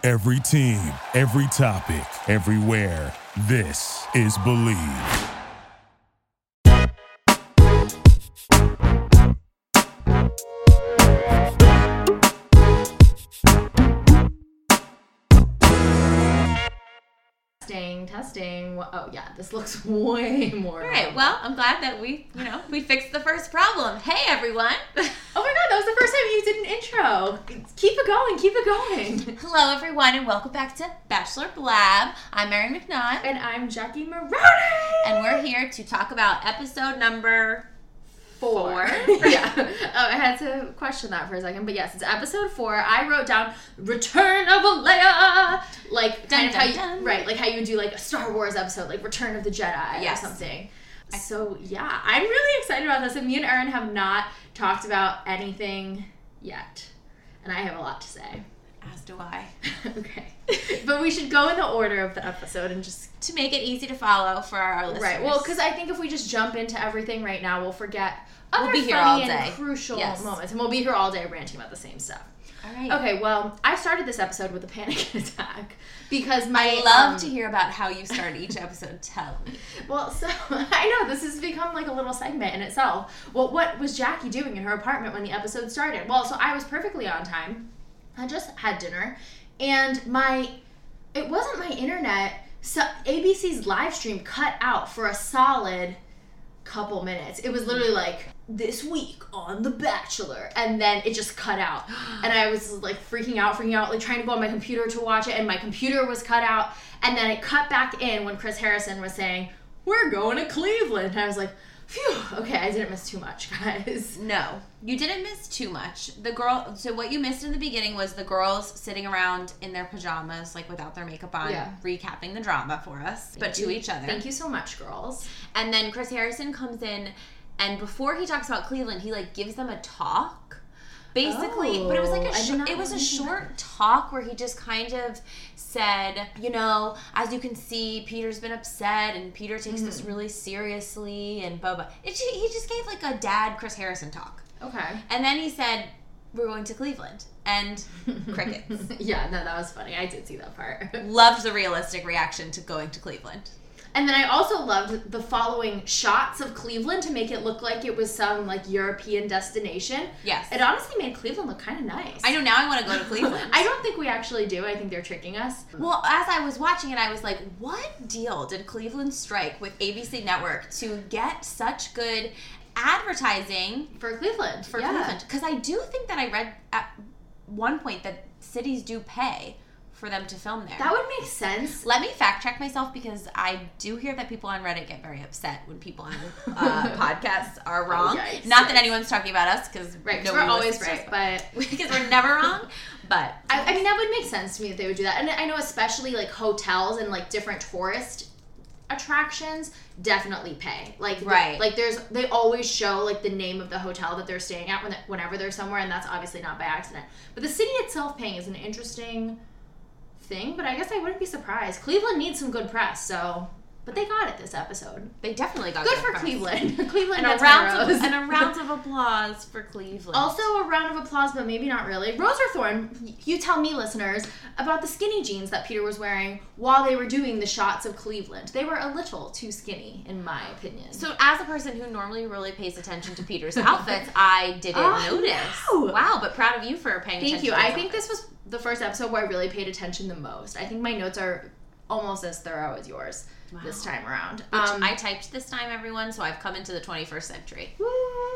Every team, every topic, everywhere. This is Believe. Testing. Oh yeah, this looks way more. All right. Well, I'm glad that we fixed the first problem. Hey, everyone. Oh my God, that was the first time you did an intro. Keep it going. Keep it going. Hello, everyone, and welcome back to Bachelor Blab. I'm Mary McNaught. And I'm Jackie Maroney. And we're here to talk about episode number 4. Yeah. I had to question that for a second, but yes, it's episode 4. I wrote down Return of Leia, like kind of how you, right, like how you would do like a Star Wars episode, like Return of the Jedi or something. So yeah, I'm really excited about this. And me and Erin have not talked about anything yet, and I have a lot to say. As do I. Okay. But we should go in the order of the episode and just... to make it easy to follow for our listeners. Right. Well, because I think if we just jump into everything right now, we'll forget other funny and crucial moments. And we'll be here all day ranting about the same stuff. All right. Okay, well, I started this episode with a panic attack because I love to hear about how you start each episode. Tell me. Well, so, I know, this has become like a little segment in itself. Well, what was Jackie doing in her apartment when the episode started? Well, so I was perfectly on time. I just had dinner, and it wasn't my internet, so ABC's live stream cut out for a solid couple minutes. It was literally like, this week on The Bachelor, and then it just cut out. And I was like freaking out, like trying to go on my computer to watch it, and my computer was cut out, and then it cut back in when Chris Harrison was saying, we're going to Cleveland, and I was like, phew, okay, I didn't miss too much, guys. No, you didn't miss too much. So what you missed in the beginning was the girls sitting around in their pajamas, like without their makeup on, recapping the drama for us, to each other. Thank you so much, girls. And then Chris Harrison comes in, and before he talks about Cleveland, he like gives them a talk. Basically, but it was like a short talk where he just kind of said, as you can see, Peter's been upset and Peter takes this really seriously and blah, blah. He just gave like a dad Chris Harrison talk. Okay. And then he said, we're going to Cleveland. And crickets. Yeah, no, that was funny. I did see that part. Loved the realistic reaction to going to Cleveland. And then I also loved the following shots of Cleveland to make it look like it was some like European destination. Yes. It honestly made Cleveland look kind of nice. I know, now I want to go to Cleveland. I don't think we actually do. I think they're tricking us. Well, as I was watching it, I was like, what deal did Cleveland strike with ABC Network to get such good advertising for Cleveland? Cleveland. Because I do think that I read at one point that cities do pay for them to film there. That would make sense. Let me fact check myself, because I do hear that people on Reddit get very upset when people on podcasts are wrong. Not that anyone's talking about us, because we're always right, but because we're never wrong. But I mean, that would make sense to me if they would do that. And I know especially like hotels and like different tourist attractions definitely pay. Like they always show like the name of the hotel that they're staying at whenever they're somewhere, and that's obviously not by accident. But the city itself paying is an interesting thing, but I guess I wouldn't be surprised. Cleveland needs some good press, but they got it this episode. They definitely got good for press. Cleveland. Cleveland and a round of applause for Cleveland. Also a round of applause, but maybe not really. Rose or Thorn, you tell me, listeners, about the skinny jeans that Peter was wearing while they were doing the shots of Cleveland. They were a little too skinny, in my opinion. So as a person who normally really pays attention to Peter's outfits, I didn't notice. No. Wow, but proud of you for paying attention. Thank you. To I think this was the first episode where I really paid attention the most. I think my notes are almost as thorough as yours this time around. I typed this time, everyone, so I've come into the 21st century. Woo!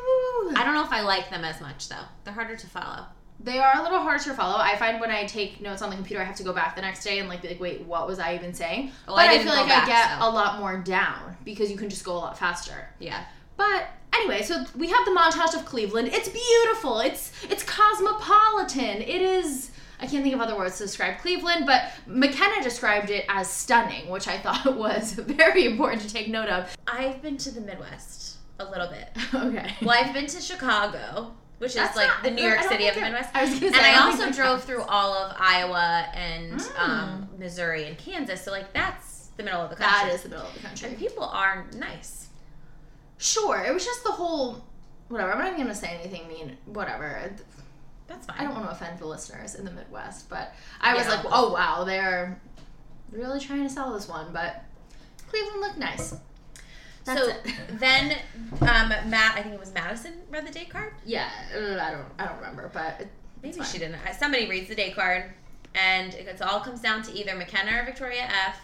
I don't know if I like them as much, though. They're harder to follow. They are a little harder to follow. I find when I take notes on the computer, I have to go back the next day and be like, wait, what was I even saying? Well, but I feel like I get a lot more down because you can just go a lot faster. Yeah. But anyway, so we have the montage of Cleveland. It's beautiful. It's cosmopolitan. It is... I can't think of other words to describe Cleveland, but McKenna described it as stunning, which I thought was very important to take note of. I've been to the Midwest a little bit. Okay. Well, I've been to Chicago, which is like the New York City of the Midwest. I was going to say. And I also drove through all of Iowa and Missouri and Kansas, so like that's the middle of the country. That is the middle of the country. And people are nice. Sure. It was just the whole... Whatever. I'm not even going to say anything mean. Whatever. That's fine. I don't want to offend the listeners in the Midwest, but I was like, oh wow, they're really trying to sell this one, but Cleveland looked nice. That's it. Then Matt, I think it was Madison, read the date card? Yeah, I don't remember, but maybe she didn't. Somebody reads the date card, and it all comes down to either McKenna or Victoria F.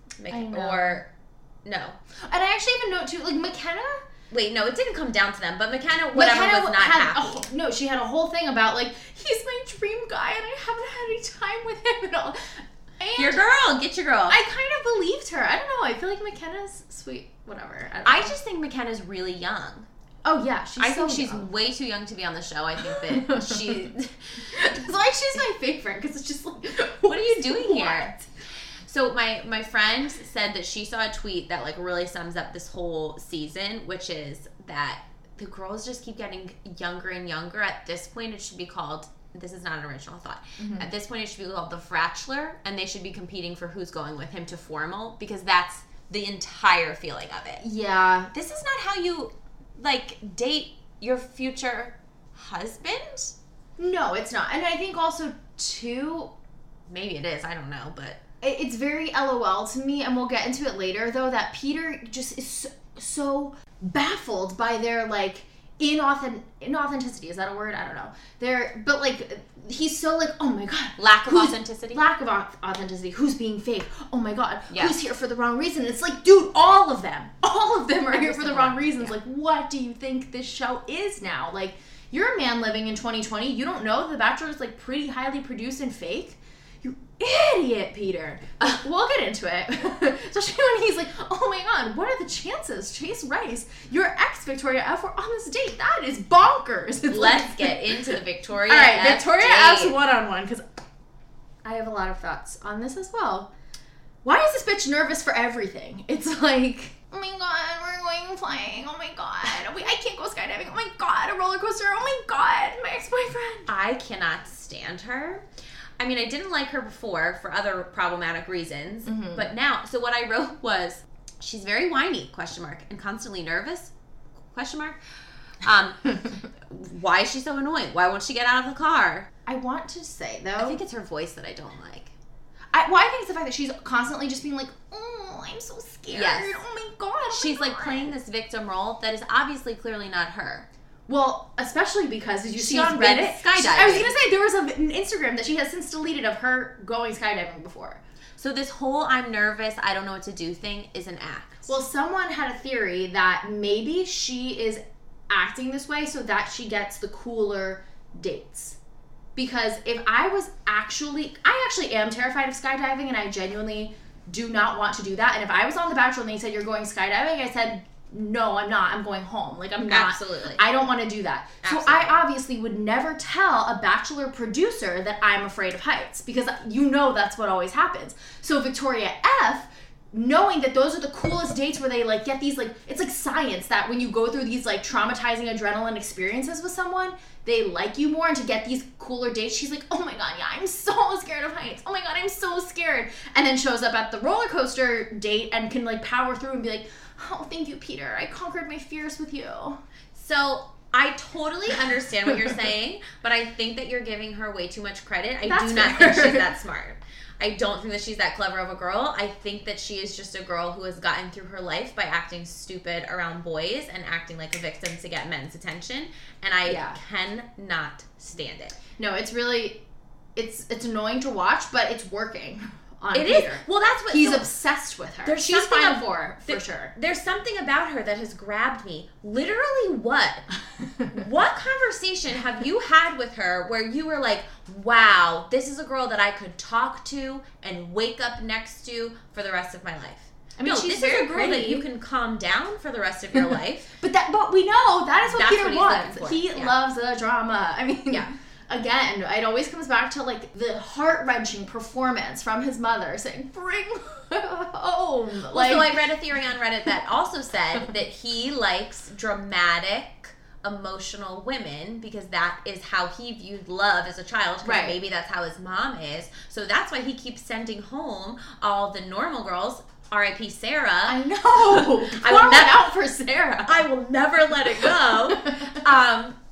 Or no. And I actually have a note too, like McKenna. Wait, no, it didn't come down to them, but McKenna was not happy. No, she had a whole thing about like, he's my dream guy and I haven't had any time with him and all. And your girl, get your girl. I kind of believed her. I don't know. I feel like McKenna's sweet. Whatever. I just think McKenna's really young. Oh yeah, I think she's way too young to be on the show. I think that she. It's like she's my favorite because it's just like, what are you doing here? So my friend said that she saw a tweet that like really sums up this whole season, which is that the girls just keep getting younger and younger. At this point, it should be called. This is not an original thought. Mm-hmm. At this point, it should be called the Frachelor, and they should be competing for who's going with him to formal because that's the entire feeling of it. Yeah. This is not how you, like, date your future husband? No, it's not. And I think also, too... Maybe it is. I don't know, but... It's very LOL to me, and we'll get into it later, though, that Peter just is so baffled by their, like... inauthenticity, is that a word? I don't know. But like, he's so like, oh my god, lack of authenticity. Who's being fake? Oh my god, yeah. Who's here for the wrong reason? It's like, dude, all of them are here for the wrong reasons. Yeah. Like, what do you think this show is now? Like, you're a man living in 2020. You don't know The Bachelor is like pretty highly produced and fake. You idiot, Peter. We'll get into it. Especially when he's like, oh my god, what are the chances? Chase Rice, your ex Victoria F, were on this date. That is bonkers. Let's get into the Victoria F. All right, F Victoria date. F's one-on-one, because I have a lot of thoughts on this as well. Why is this bitch nervous for everything? It's like, oh my god, we're going flying. Oh my god, I can't go skydiving. Oh my god, a roller coaster. Oh my god, my ex-boyfriend. I cannot stand her. I mean, I didn't like her before for other problematic reasons, but now, so what I wrote was, she's very whiny, and constantly nervous, why is she so annoying? Why won't she get out of the car? I want to say, though, I think it's her voice that I don't like. I think it's the fact that she's constantly just being like, oh, I'm so scared. Yes. Oh my god. She's like playing this victim role that is obviously clearly not her. Well, especially because, did you see on Reddit? Skydiving. I was going to say, there was an Instagram that she has since deleted of her going skydiving before. So this whole I'm nervous, I don't know what to do thing is an act. Well, someone had a theory that maybe she is acting this way so that she gets the cooler dates. Because if I actually am terrified of skydiving, and I genuinely do not want to do that. And if I was on The Bachelor and they said, you're going skydiving, I said, no, I'm not. I'm going home. Like, I'm not. Absolutely. I don't want to do that. Absolutely. So I obviously would never tell a Bachelor producer that I'm afraid of heights, because you know that's what always happens. So Victoria F, knowing that those are the coolest dates where they like get these, like, it's like science that when you go through these like traumatizing adrenaline experiences with someone, they like you more, and to get these cooler dates, she's like, oh my god, yeah, I'm so scared of heights. Oh my god, I'm so scared. And then shows up at the roller coaster date and can like power through and be like, oh, thank you, Peter. I conquered my fears with you. So I totally understand what you're saying, but I think that you're giving her way too much credit. I do not think she's that smart. I don't think that she's that clever of a girl. I think that she is just a girl who has gotten through her life by acting stupid around boys and acting like a victim to get men's attention. And I cannot stand it. No, it's really, it's annoying to watch, but it's working. It is. Well, that's what he's obsessed with her. She's fine for sure. There's something about her that has grabbed me. Literally, what? What conversation have you had with her where you were like, "Wow, this is a girl that I could talk to and wake up next to for the rest of my life"? I mean, this is a girl that you can calm down for the rest of your life. But we know that is what Peter wants. He loves the drama. I mean, yeah. Again, it always comes back to like the heart-wrenching performance from his mother saying, bring home. So I read a theory on Reddit that also said that he likes dramatic, emotional women because that is how he viewed love as a child. Right. Maybe that's how his mom is. So that's why he keeps sending home all the normal girls. R.I.P. Sarah. I know. I will out for Sarah. I will never let it go.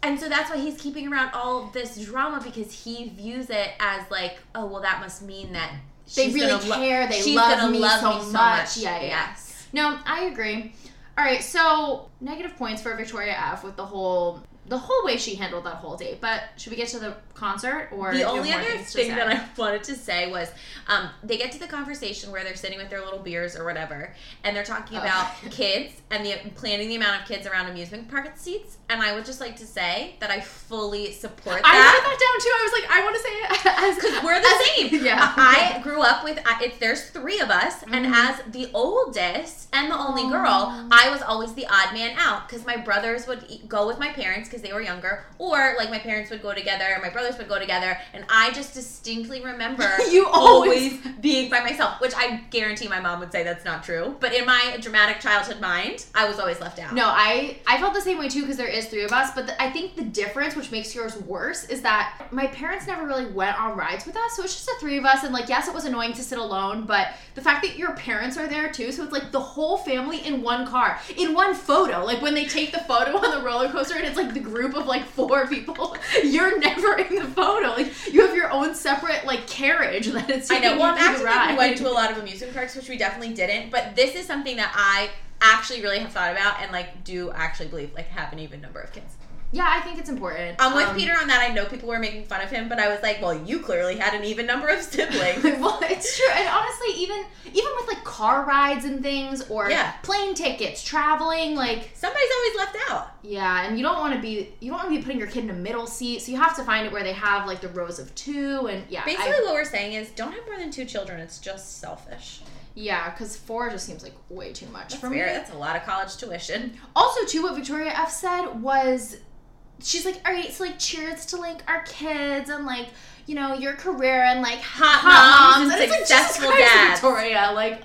And so that's why he's keeping around all of this drama, because he views it as like, oh, well, that must mean that they really care. They love me so much. Yeah. Yes. No, I agree. All right, so negative points for Victoria F with the whole way she handled that whole date. But should we get to the concert, or the only other thing that I wanted to say was they get to the conversation where they're sitting with their little beers or whatever, and they're talking about kids and planning the amount of kids around amusement park seats. And I would just like to say that I fully support that. I wrote that down too. I was like, I want to say it because we're the same. Yeah. I grew up with there's 3 of us, and as the oldest and the only girl, I was always the odd man out, because my brothers would go with my parents because they were younger, or like my parents would go together, my brothers would go together, and I just distinctly remember you always being by myself, which I guarantee my mom would say that's not true, but in my dramatic childhood mind, I was always left out. No, I felt the same way too, because there is 3 of us, but I think the difference, which makes yours worse, is that my parents never really went on rides with us, so it's just the 3 of us, and like, yes, it was annoying to sit alone, but the fact that your parents are there too, so it's like the whole family in one car, in one photo, like when they take the photo on the roller coaster, and it's like the group of like 4 people, you're never in the photo, like you have your own separate like carriage that it's taking. I know. Well, I'm acting like we went to a lot of amusement parks, which we definitely didn't, but this is something that I actually really have thought about and like do actually believe like have an even number of kids. Yeah, I think it's important. I'm with Peter on that. I know people were making fun of him, but I was like, well, you clearly had an even number of siblings. Well, it's true. And honestly, even with like car rides and things, or plane tickets, traveling, like somebody's always left out. Yeah, and you don't want to be putting your kid in a middle seat, so you have to find it where they have like the rows of 2, and Basically what we're saying is don't have more than 2 children. It's just selfish. Yeah, because 4 just seems like way too much for me. That's a lot of college tuition. Also, too, what Victoria F said was, she's like, all right, so like cheers to like our kids and like, you know, your career and like hot moms and successful dads. Victoria, like,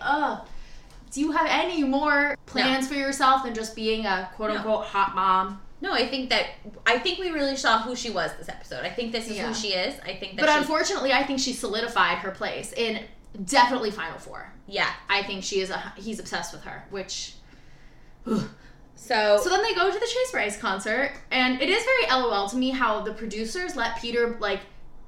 do you have any more plans for yourself than just being a quote unquote hot mom? No, I think we really saw who she was this episode. I think this is who she is. I think that. But unfortunately, I think she solidified her place in definitely Final 4. Yeah, I think he's obsessed with her, which. So then they go to the Chase Rice concert, and it is very LOL to me how the producers let Peter like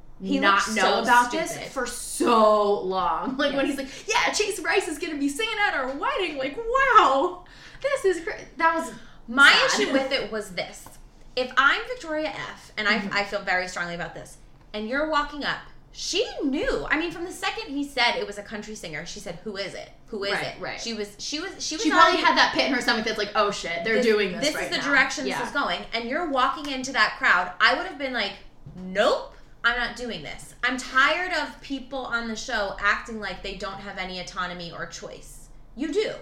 not know about this for so long. Like when he's like, yeah, Chase Rice is gonna be singing at our wedding. Like, wow, this is great. That was my issue with it was this: if I'm Victoria F, and I feel very strongly about this, and you're walking up. She knew. I mean, from the second he said it was a country singer, she said, "Who is it? Who is it?" Right. She probably had that pit in her stomach that's like, "Oh shit, they're doing this right now. This is the direction this is going." And you're walking into that crowd. I would have been like, "Nope, I'm not doing this. I'm tired of people on the show acting like they don't have any autonomy or choice. You do.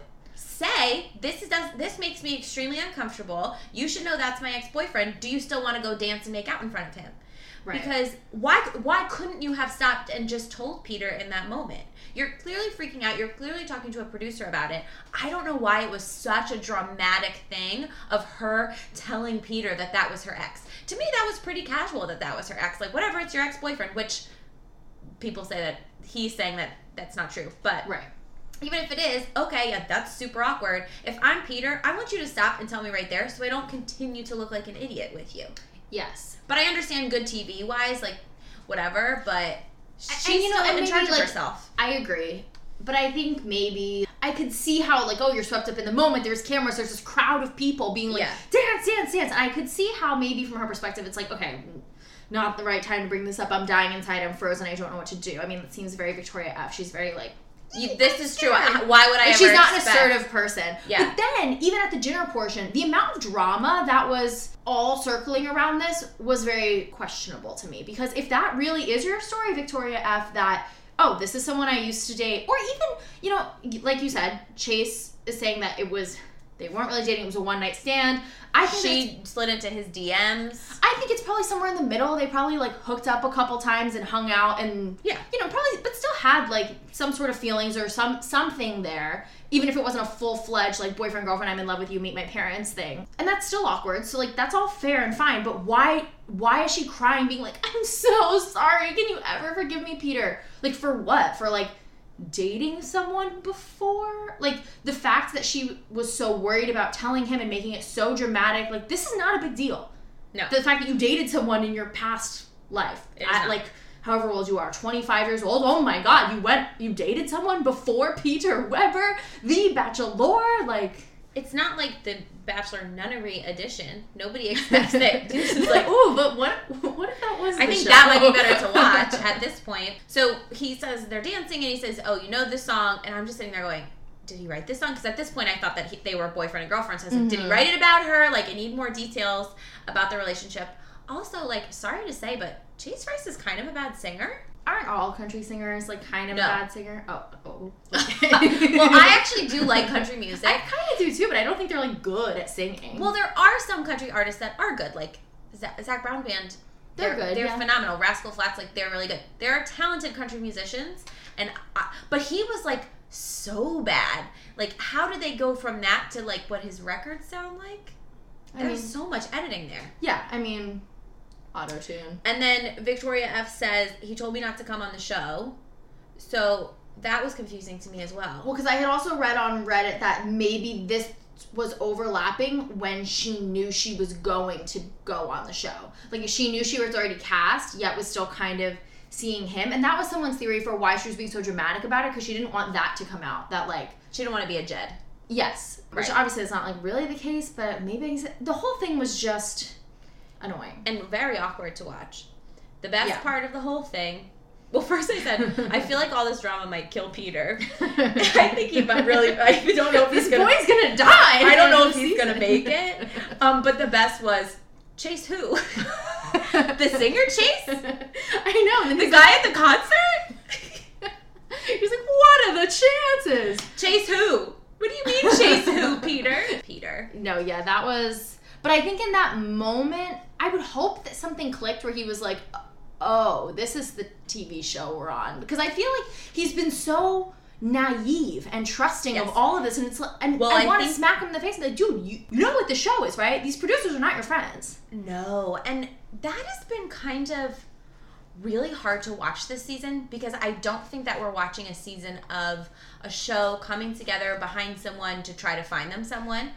Say this makes me extremely uncomfortable. You should know that's my ex-boyfriend. Do you still want to go dance and make out in front of him?" Right. Because why couldn't you have stopped and just told Peter in that moment? You're clearly freaking out. You're clearly talking to a producer about it. I don't know why it was such a dramatic thing of her telling Peter that was her ex. To me, that was pretty casual that was her ex. Like, whatever, it's your ex-boyfriend, which people say that he's saying that's not true. But even if it is, okay, yeah, that's super awkward. If I'm Peter, I want you to stop and tell me right there so I don't continue to look like an idiot with you. Yes. But I understand good TV-wise, like, whatever, but she's still in charge of herself. I agree. But I think maybe I could see how, like, oh, you're swept up in the moment. There's cameras. There's this crowd of people being like, dance, dance, dance. And I could see how maybe from her perspective it's like, okay, not the right time to bring this up. I'm dying inside. I'm frozen. I don't know what to do. I mean, it seems very Victoria F. She's very, like, this is true. Why would I ever She's not expect? an assertive person. Yeah. But then, even at the dinner portion, the amount of drama that was all circling around this was very questionable to me. Because if that really is your story, Victoria F., that, oh, this is someone I used to date, or even, you know, like you said, Chase is saying that they weren't really dating, it was a one-night stand. I think she slid into his DMs. I think it's probably somewhere in the middle. They probably, like, hooked up a couple times and hung out and, you know, probably, but still had, like, some sort of feelings or something there, even if it wasn't a full-fledged, like, boyfriend, girlfriend, I'm in love with you, meet my parents thing. And that's still awkward, so, like, that's all fair and fine, but why is she crying, being like, I'm so sorry, can you ever forgive me, Peter? Like, for what? For, like, dating someone before? Like, the fact that she was so worried about telling him and making it so dramatic, like, this is not a big deal. No. The fact that you dated someone in your past life at like however old you are, 25 years old. Oh my God, you dated someone before Peter Weber, the Bachelor, like. It's not like the Bachelor Nunnery edition. Nobody expects that. This is like, ooh, but what if that was? I think that might be better to watch at this point. So he says they're dancing, and he says, "Oh, you know this song?" And I'm just sitting there going, "Did he write this song?" Because at this point, I thought that they were boyfriend and girlfriend. So I was like, "Did he write it about her? Like, I need more details about the relationship." Also, like, sorry to say, but Chase Rice is kind of a bad singer. Aren't all country singers like kind of a bad singer? Oh. Well, I actually do like country music. I kind of do too, but I don't think they're like good at singing. Well, there are some country artists that are good, like Zach Brown Band. They're good. They're phenomenal. Rascal Flatts, like they're really good. There are talented country musicians, but he was like so bad. Like, how did they go from that to like what his records sound like? There's so much editing there. Yeah, I mean. Auto-tune. And then Victoria F says, he told me not to come on the show. So that was confusing to me as well. Well, because I had also read on Reddit that maybe this was overlapping when she knew she was going to go on the show. Like, she knew she was already cast, yet was still kind of seeing him. And that was someone's theory for why she was being so dramatic about it, because she didn't want that to come out. That, like... She didn't want to be a Jed. Yes. Right. Which obviously is not, like, really the case, but maybe... The whole thing was just... annoying. And very awkward to watch. The best part of the whole thing... Well, first I said, I feel like all this drama might kill Peter. I think he might really... I don't know if he's going to... This boy's going to die! I don't know if he's going to make it. But the best was, Chase who? The singer Chase? I know. The guy at the concert? He's like, what are the chances? Chase who? What do you mean Chase who, Peter? No, yeah, that was... But I think in that moment, I would hope that something clicked where he was like, oh, this is the TV show we're on. Because I feel like he's been so naive and trusting of all of this. And it's like, I want to smack him in the face and be like, dude, you know what the show is, right? These producers are not your friends. No. And that has been kind of really hard to watch this season, because I don't think that we're watching a season of a show coming together behind someone to try to find them someone.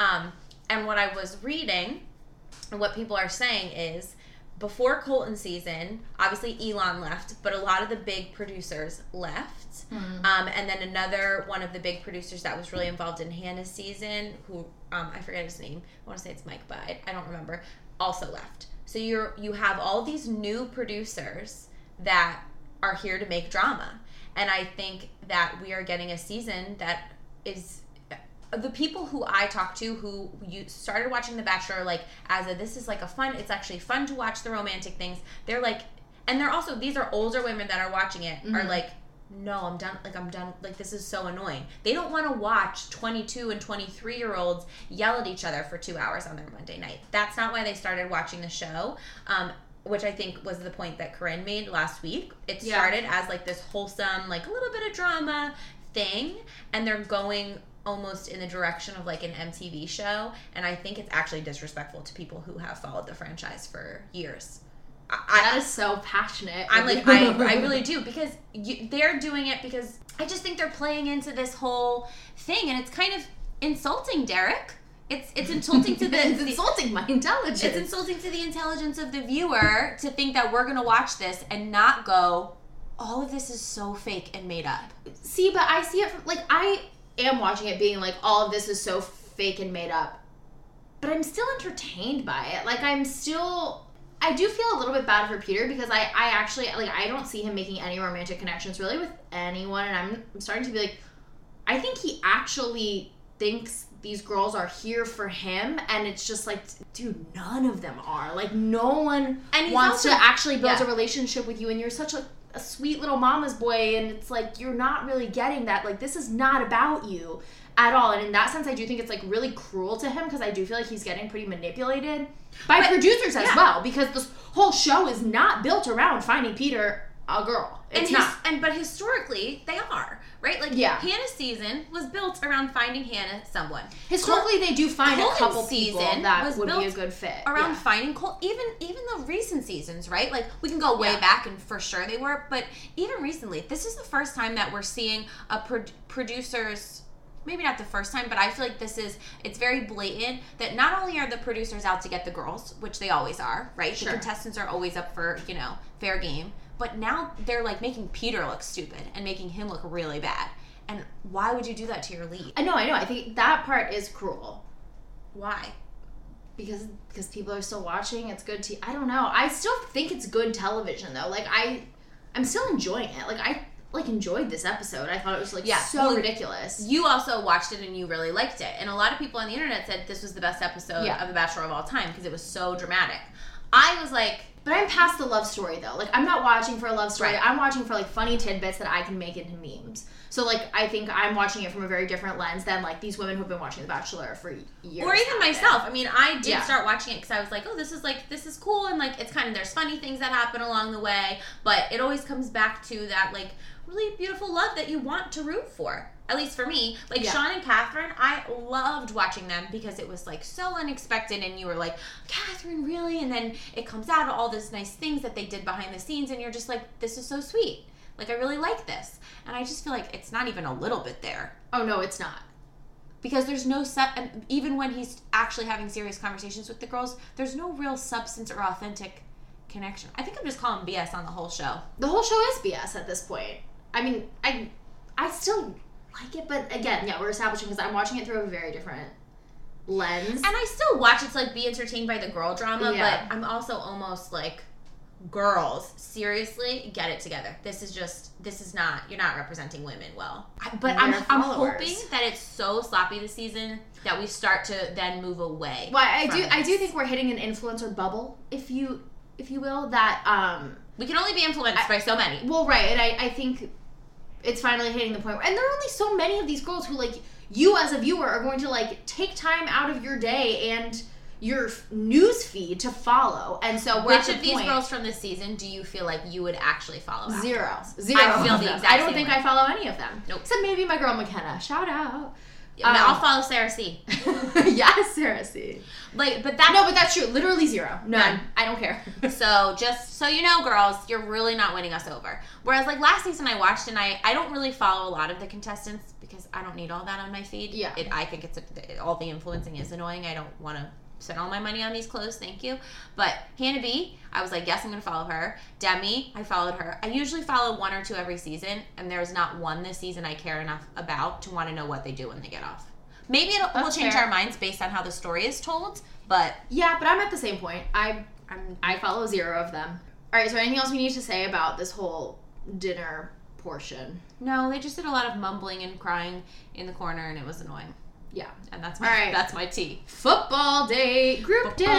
And what I was reading, and what people are saying is, before Colton season, obviously Elon left, but a lot of the big producers left. Mm-hmm. And then another one of the big producers that was really involved in Hannah's season, who, I forget his name, I want to say it's Mike Bide, I don't remember, also left. So you have all these new producers that are here to make drama. And I think that we are getting a season that is... The people who I talk to who you started watching The Bachelor, like, as a, this is like a fun, it's actually fun to watch the romantic things. They're like, and they're also, these are older women that are watching it, are like, no, I'm done, like, this is so annoying. They don't want to watch 22 and 23-year-olds yell at each other for 2 hours on their Monday night. That's not why they started watching the show, which I think was the point that Corinne made last week. It started as, like, this wholesome, like, a little bit of drama thing, and they're going almost in the direction of like an MTV show, and I think it's actually disrespectful to people who have followed the franchise for years. That is so passionate. I'm like, I really do, because they're doing it because I just think they're playing into this whole thing, and it's kind of insulting, Derek. It's insulting to it's insulting my intelligence. It's insulting to the intelligence of the viewer to think that we're gonna watch this and not go, all of this is so fake and made up. See, but I see it from, like, I am watching it being like, all of this is so fake and made up, but I'm still entertained by it. Like, I do feel a little bit bad for Peter, because I actually, like, I don't see him making any romantic connections really with anyone, and I'm starting to be like, I think he actually thinks these girls are here for him, and it's just like, dude, none of them are. Like, no one wants to actually build a relationship with you, and you're such a sweet little mama's boy, and it's like, you're not really getting that. Like, this is not about you at all. And in that sense, I do think it's like really cruel to him, because I do feel like he's getting pretty manipulated by producers as well, because this whole show is not built around finding Peter a girl. It's not. But historically, they are, right? Like, Hannah's season was built around finding Hannah someone. Historically, they do find a couple people that would be a good fit. Around finding Cole, even the recent seasons, right? Like, we can go way back, and for sure they were, but even recently, this is the first time that we're seeing a producers maybe not the first time, but I feel like it's very blatant that not only are the producers out to get the girls, which they always are, right? Sure. The contestants are always up for, fair game. But now they're like making Peter look stupid and making him look really bad. And why would you do that to your lead? I know. I think that part is cruel. Why? Because people are still watching. It's good I don't know. I still think it's good television though. Like I'm still enjoying it. Like I enjoyed this episode. I thought it was so ridiculous. You also watched it and you really liked it. And a lot of people on the internet said this was the best episode of The Bachelor of all time because it was so dramatic. I was like, but I'm past the love story though. Like I'm not watching for a love story. Right. I'm watching for like funny tidbits that I can make into memes. So like I think I'm watching it from a very different lens than like these women who've been watching The Bachelor for years. Or even myself. I mean, I did start watching it because I was like, oh, this is cool, and like it's kind of, there's funny things that happen along the way, but it always comes back to that like really beautiful love that you want to root for. At least for me, like Sean and Catherine, I loved watching them because it was like so unexpected, and you were like, Catherine, really? And then it comes out all these nice things that they did behind the scenes, and you're just like, this is so sweet. Like, I really like this. And I just feel like it's not even a little bit there. Oh, no, it's not. Because there's no and even when he's actually having serious conversations with the girls, there's no real substance or authentic connection. I think I'm just calling BS on the whole show. The whole show is BS at this point. I mean, I still like it, but again, we're establishing because I'm watching it through a very different lens. And I still watch it to like be entertained by the girl drama, but I'm also almost like, girls, seriously, get it together. This is not, you're not representing women well. But I'm hoping that it's so sloppy this season that we start to then move away. Well, I do think we're hitting an influencer bubble, if you will, that we can only be influenced by so many. Well, right, and I think it's finally hitting the point where, and there are only so many of these girls who like you as a viewer are going to like take time out of your day and your news feed to follow. And so which of these girls from this season do you feel like you would actually follow? Zero. I feel the exact I don't think I follow any of them. Nope. Except maybe my girl McKenna. Shout out. I'll follow Sarah C. Yes, Sarah C. But that's true. Literally zero. None. I don't care. So just so you know, girls, you're really not winning us over. Whereas like last season I watched, and I don't really follow a lot of the contestants because I don't need all that on my feed. Yeah. I think all the influencing is annoying. I don't want to spend all my money on these clothes, thank you. But Hannah B, I was like, yes, I'm going to follow her. Demi, I followed her. I usually follow one or two every season, and there's not one this season I care enough about to want to know what they do when they get off. Maybe we'll change our minds based on how the story is told, but... Yeah, but I'm at the same point. I follow zero of them. All right, so anything else we need to say about this whole dinner portion? No, they just did a lot of mumbling and crying in the corner, and it was annoying. Yeah. And that's my tea. Football day. Group day.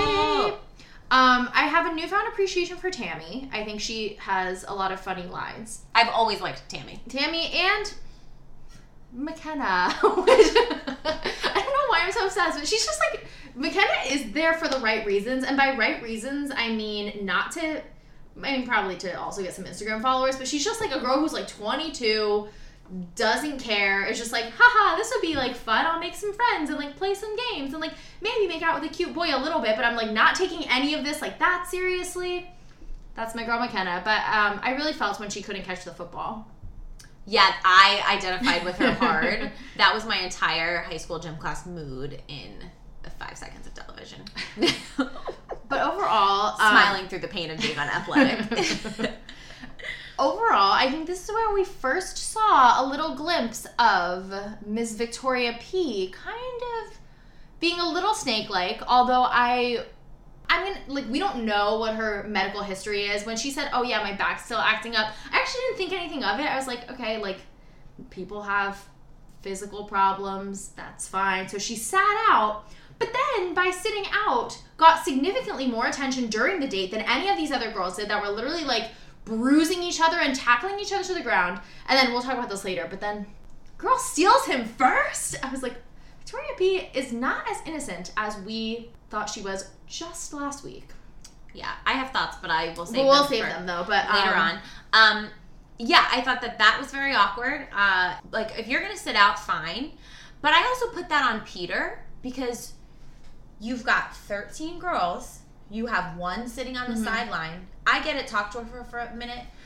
I have a newfound appreciation for Tammy. I think she has a lot of funny lines. I've always liked Tammy. Tammy and McKenna. I don't know why I'm so obsessed, but she's just like, McKenna is there for the right reasons. And by right reasons, I mean probably to also get some Instagram followers, but she's just like a girl who's like 22, doesn't care. It's just like, haha, this would be like fun. I'll make some friends and like play some games and like maybe make out with a cute boy a little bit, but I'm like not taking any of this like that seriously. That's my girl McKenna. But I really felt when she couldn't catch the football. Yeah, I identified with her hard. That was my entire high school gym class mood in 5 seconds of television. But overall, smiling through the pain of being unathletic. Overall, I think this is where we first saw a little glimpse of Miss Victoria P kind of being a little snake-like, although I mean, like, we don't know what her medical history is. When she said, oh yeah, my back's still acting up, I actually didn't think anything of it. I was like, okay, like, people have physical problems, that's fine. So she sat out, but then by sitting out, got significantly more attention during the date than any of these other girls did that were literally, like, bruising each other and tackling each other to the ground. And then we'll talk about this later, but then girl steals him first. I was like, Victoria P is not as innocent as we thought she was just last week. Yeah, I have thoughts, but I will save them. We'll save them though, but later on. Yeah, I thought that was very awkward. Like, if you're gonna sit out, fine. But I also put that on Peter because you've got 13 girls. You have one sitting on the sideline. I get it, talk to her for a minute.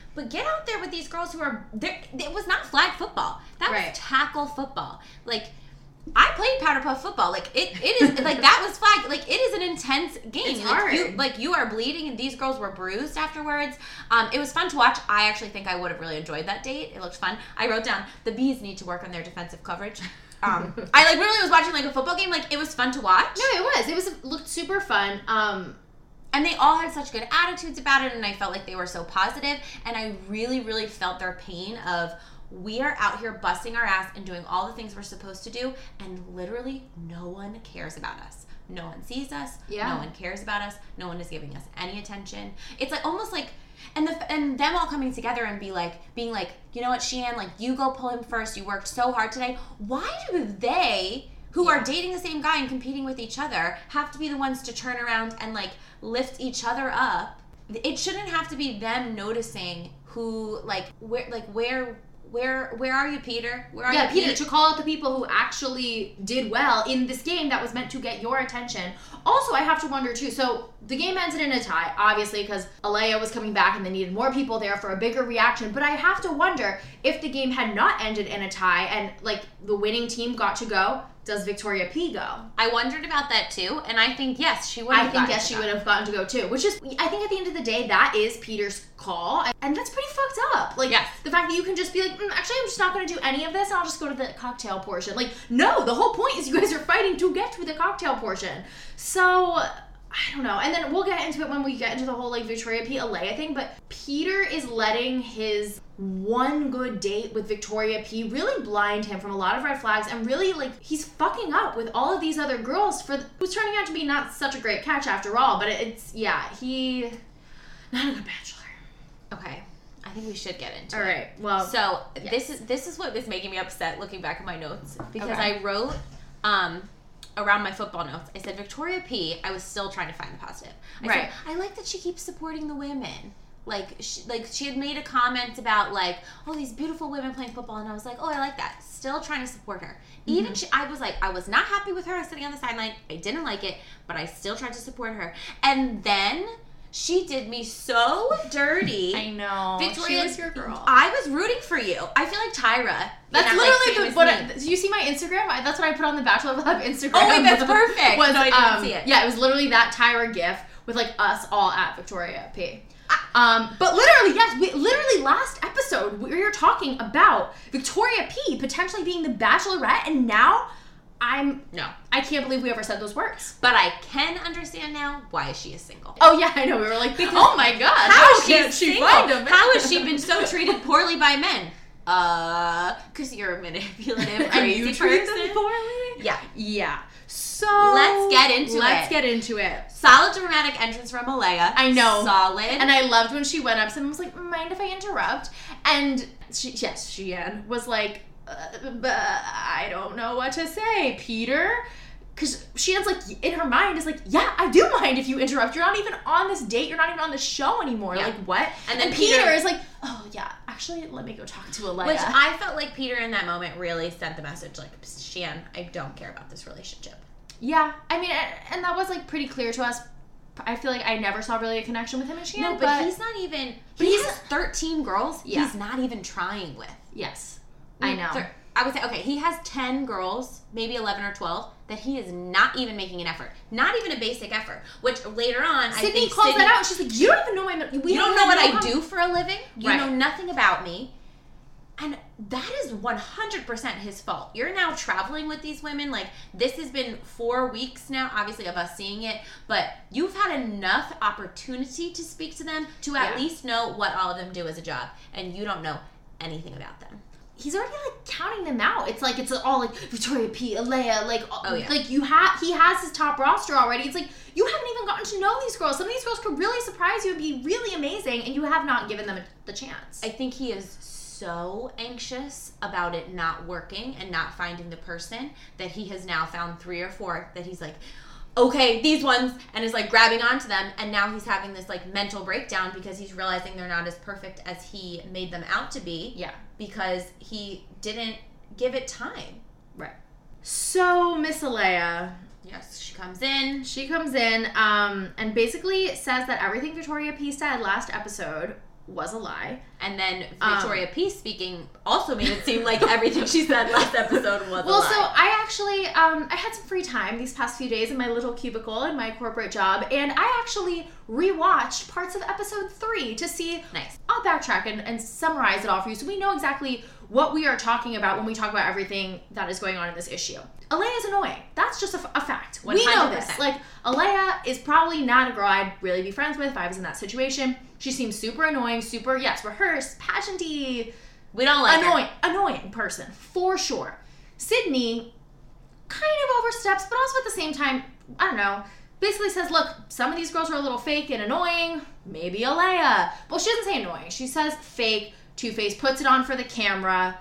But get out there with these girls who are there. It was not flag football. That was tackle football. Like, I played powder puff football. Like, it is like that was flag. Like, it is an intense game. It's hard. You are bleeding, and these girls were bruised afterwards. It was fun to watch. I actually think I would have really enjoyed that date. It looked fun. I wrote down the Bees need to work on their defensive coverage. I like really was watching like a football game. Like, it was fun to watch. No, it looked super fun. And they all had such good attitudes about it, and I felt like they were so positive, and I really, really felt their pain of, we are out here busting our ass and doing all the things we're supposed to do, and literally no one cares about us. No one sees us. Yeah. No one cares about us. No one is giving us any attention. It's like almost like, and them all coming together and being like, you know what, Sheehan, like, you go pull him first. You worked so hard today. Why do they, who are dating the same guy and competing with each other, have to be the ones to turn around and like lift each other up? It shouldn't have to be them noticing who, where are you, Peter? Where are you, Peter, to call out the people who actually did well in this game that was meant to get your attention. Also, I have to wonder, too, so the game ended in a tie, obviously, because Alea was coming back and they needed more people there for a bigger reaction, but I have to wonder, if the game had not ended in a tie and, like, the winning team got to go, does Victoria P go? I wondered about that too, and I think yes, she would have. She would have gotten to go too. Which is, I think at the end of the day, that is Peter's call, and that's pretty fucked up. Like, yes. The fact that you can just be like, actually, I'm just not going to do any of this, and I'll just go to the cocktail portion. Like, no, the whole point is you guys are fighting to get to the cocktail portion. So, I don't know. And then we'll get into it when we get into the whole, like, Victoria P. Alea thing, but Peter is letting his one good date with Victoria P. really blind him from a lot of red flags, and really, like, he's fucking up with all of these other girls who's turning out to be not such a great catch after all, but it's not a good bachelor. Okay. I think we should get into it. All right. Well, so this is what is making me upset looking back at my notes, because I wrote around my football notes, I said Victoria P. I was still trying to find the positive. I said, I like that she keeps supporting the women. Like she had made a comment about, like, oh, these beautiful women playing football, and I was like, oh, I like that. Still trying to support her. Even I was not happy with her sitting on the sideline. I didn't like it, but I still tried to support her. And then she did me so dirty. I know. Victoria, she was your girl. I was rooting for you. I feel like Tyra. That's literally do you see my Instagram? That's what I put on the Bachelor Lab Instagram. Oh wait, that's perfect. No, I didn't see it. Yeah, it was literally that Tyra gif with, like, us all at Victoria P. But literally, yes, last episode we were talking about Victoria P. potentially being the Bachelorette, and now I can't believe we ever said those words. But I can understand now why she is single. Oh yeah, I know. We were like, oh my god, how can't she find a man? How has she been so treated poorly by men? Because you're a manipulative, crazy person. Poorly? Yeah. So let's get into it. Solid dramatic entrance from Alea. I know. Solid. And I loved when she went up. Someone was like, mind if I interrupt? And Sheehan was like, but I don't know what to say, Peter. Because Sheehan's like, in her mind, is like, yeah, I do mind if you interrupt. You're not even on this date. You're not even on the show anymore. Yeah. Like, what? And then Peter is like, oh, yeah, actually, let me go talk to Alea. Which I felt like Peter in that moment really sent the message, like, Sheehan, I don't care about this relationship. Yeah. I mean, and that was, like, pretty clear to us. I feel like I never saw really a connection with him and Sheehan. No, but he's not even... But he has 13 girls he's not even trying with. Yes. I know. I would say, okay, he has 10 girls, maybe 11 or 12, that he is not even making an effort. Not even a basic effort. Which later on, Sydney I think calls that out, and she's like, you don't even know you don't know what I do for a living. You know nothing about me. And that is 100% his fault. You're now traveling with these women. Like, this has been 4 weeks now, obviously, of us seeing it. But you've had enough opportunity to speak to them to at least know what all of them do as a job. And you don't know anything about them. He's already, like, counting them out. It's like, it's all like Victoria P, Alea, like, like he has his top roster already. It's like, you haven't even gotten to know these girls. Some of these girls could really surprise you and be really amazing, and you have not given them the chance. I think he is so anxious about it not working and not finding the person that he has now found 3 or 4 that he's like, okay, these ones, and is like grabbing onto them, and now he's having this like mental breakdown because he's realizing they're not as perfect as he made them out to be. Yeah. Because he didn't give it time. Right. So Miss Alea. Yes, she comes in. and basically says that everything Victoria P said last episode was a lie. And then Victoria P speaking also made it seem like everything she said last episode was a lie. Well, so I actually, I had some free time these past few days in my little cubicle in my corporate job, and I actually rewatched parts of episode 3 to see. Nice. I'll backtrack and summarize it all for you so we know exactly what we are talking about when we talk about everything that is going on in this issue. Alea is annoying. That's just a fact. 100%. We know this. Like, Alea is probably not a girl I'd really be friends with if I was in that situation. She seems super annoying, super, yes, rehearsed, pageanty. We don't like her. Annoying person, for sure. Sydney kind of oversteps, but also at the same time, I don't know, basically says, look, some of these girls are a little fake and annoying. Maybe Alea. Well, she doesn't say annoying. She says fake. Two-Face puts it on for the camera.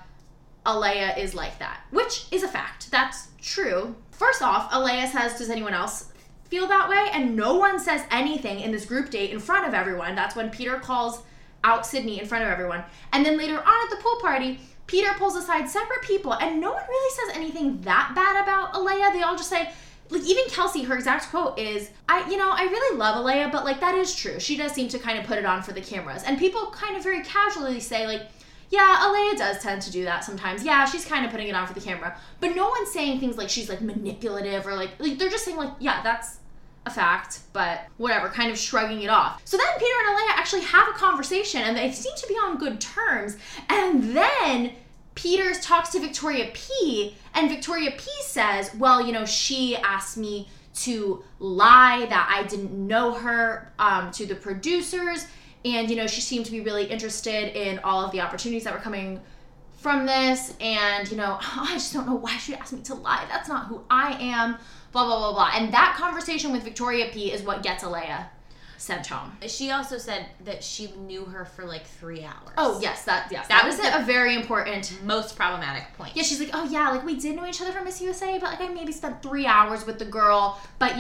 Alea is like that, which is a fact. That's true. First off, Alea says, does anyone else feel that way? And no one says anything in this group date in front of everyone. That's when Peter calls out Sydney in front of everyone. And then later on at the pool party, Peter pulls aside separate people, and no one really says anything that bad about Alea. They all just say, like, even Kelsey, her exact quote is, I really love Alea, but, like, that is true. She does seem to kind of put it on for the cameras. And people kind of very casually say, like, yeah, Alea does tend to do that sometimes. Yeah, she's kind of putting it on for the camera. But no one's saying things like she's, like, manipulative or, like they're just saying, like, yeah, that's a fact, but whatever, kind of shrugging it off. So then Peter and Alea actually have a conversation, and they seem to be on good terms. And then Peter talks to Victoria P, and Victoria P says, well, she asked me to lie that I didn't know her to the producers, and, she seemed to be really interested in all of the opportunities that were coming from this, and, I just don't know why she asked me to lie. That's not who I am, blah, blah, blah, blah. And that conversation with Victoria P is what gets Alea sent home. She also said that she knew her for like 3 hours. Oh, yes, that was a very important, most problematic point. Yeah, she's like, oh yeah, like we did know each other from Miss USA, but like I maybe spent 3 hours with the girl, but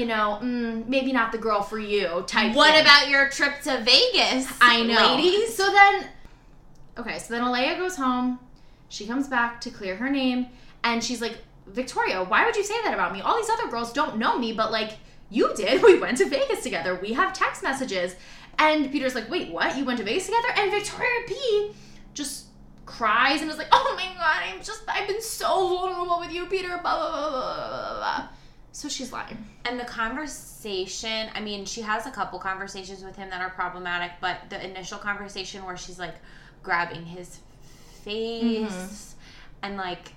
maybe not the girl for you type What thing. about your trip to Vegas? I know. Ladies? So then Alea goes home, she comes back to clear her name, and she's like, Victoria, why would you say that about me? All these other girls don't know me, but like, you did. We went to Vegas together. We have text messages. And Peter's like, wait, what? You went to Vegas together? And Victoria P just cries and is like, oh my God, I've been so vulnerable with you, Peter, blah, blah, blah, blah, blah, blah. So she's lying. And the conversation, I mean, she has a couple conversations with him that are problematic, but the initial conversation where she's like grabbing his face and like,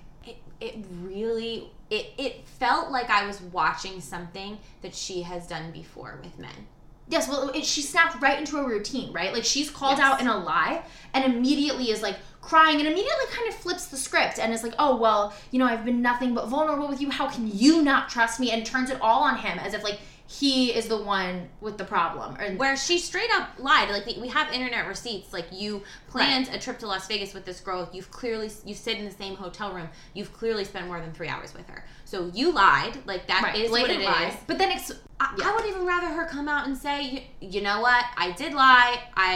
it felt like I was watching something that she has done before with men. Yes, well, she snapped right into a routine, right? Like, she's called out in a lie and immediately is, like, crying and immediately kind of flips the script and is like, oh, well, I've been nothing but vulnerable with you. How can you not trust me? And turns it all on him as if, like, he is the one with the problem. Where she straight up lied. Like, we have internet receipts. Like, you planned a trip to Las Vegas with this girl. You sit in the same hotel room. You've clearly spent more than 3 hours with her. So you lied. Like, that is what it is. But then I would even rather her come out and say, you know what? I did lie.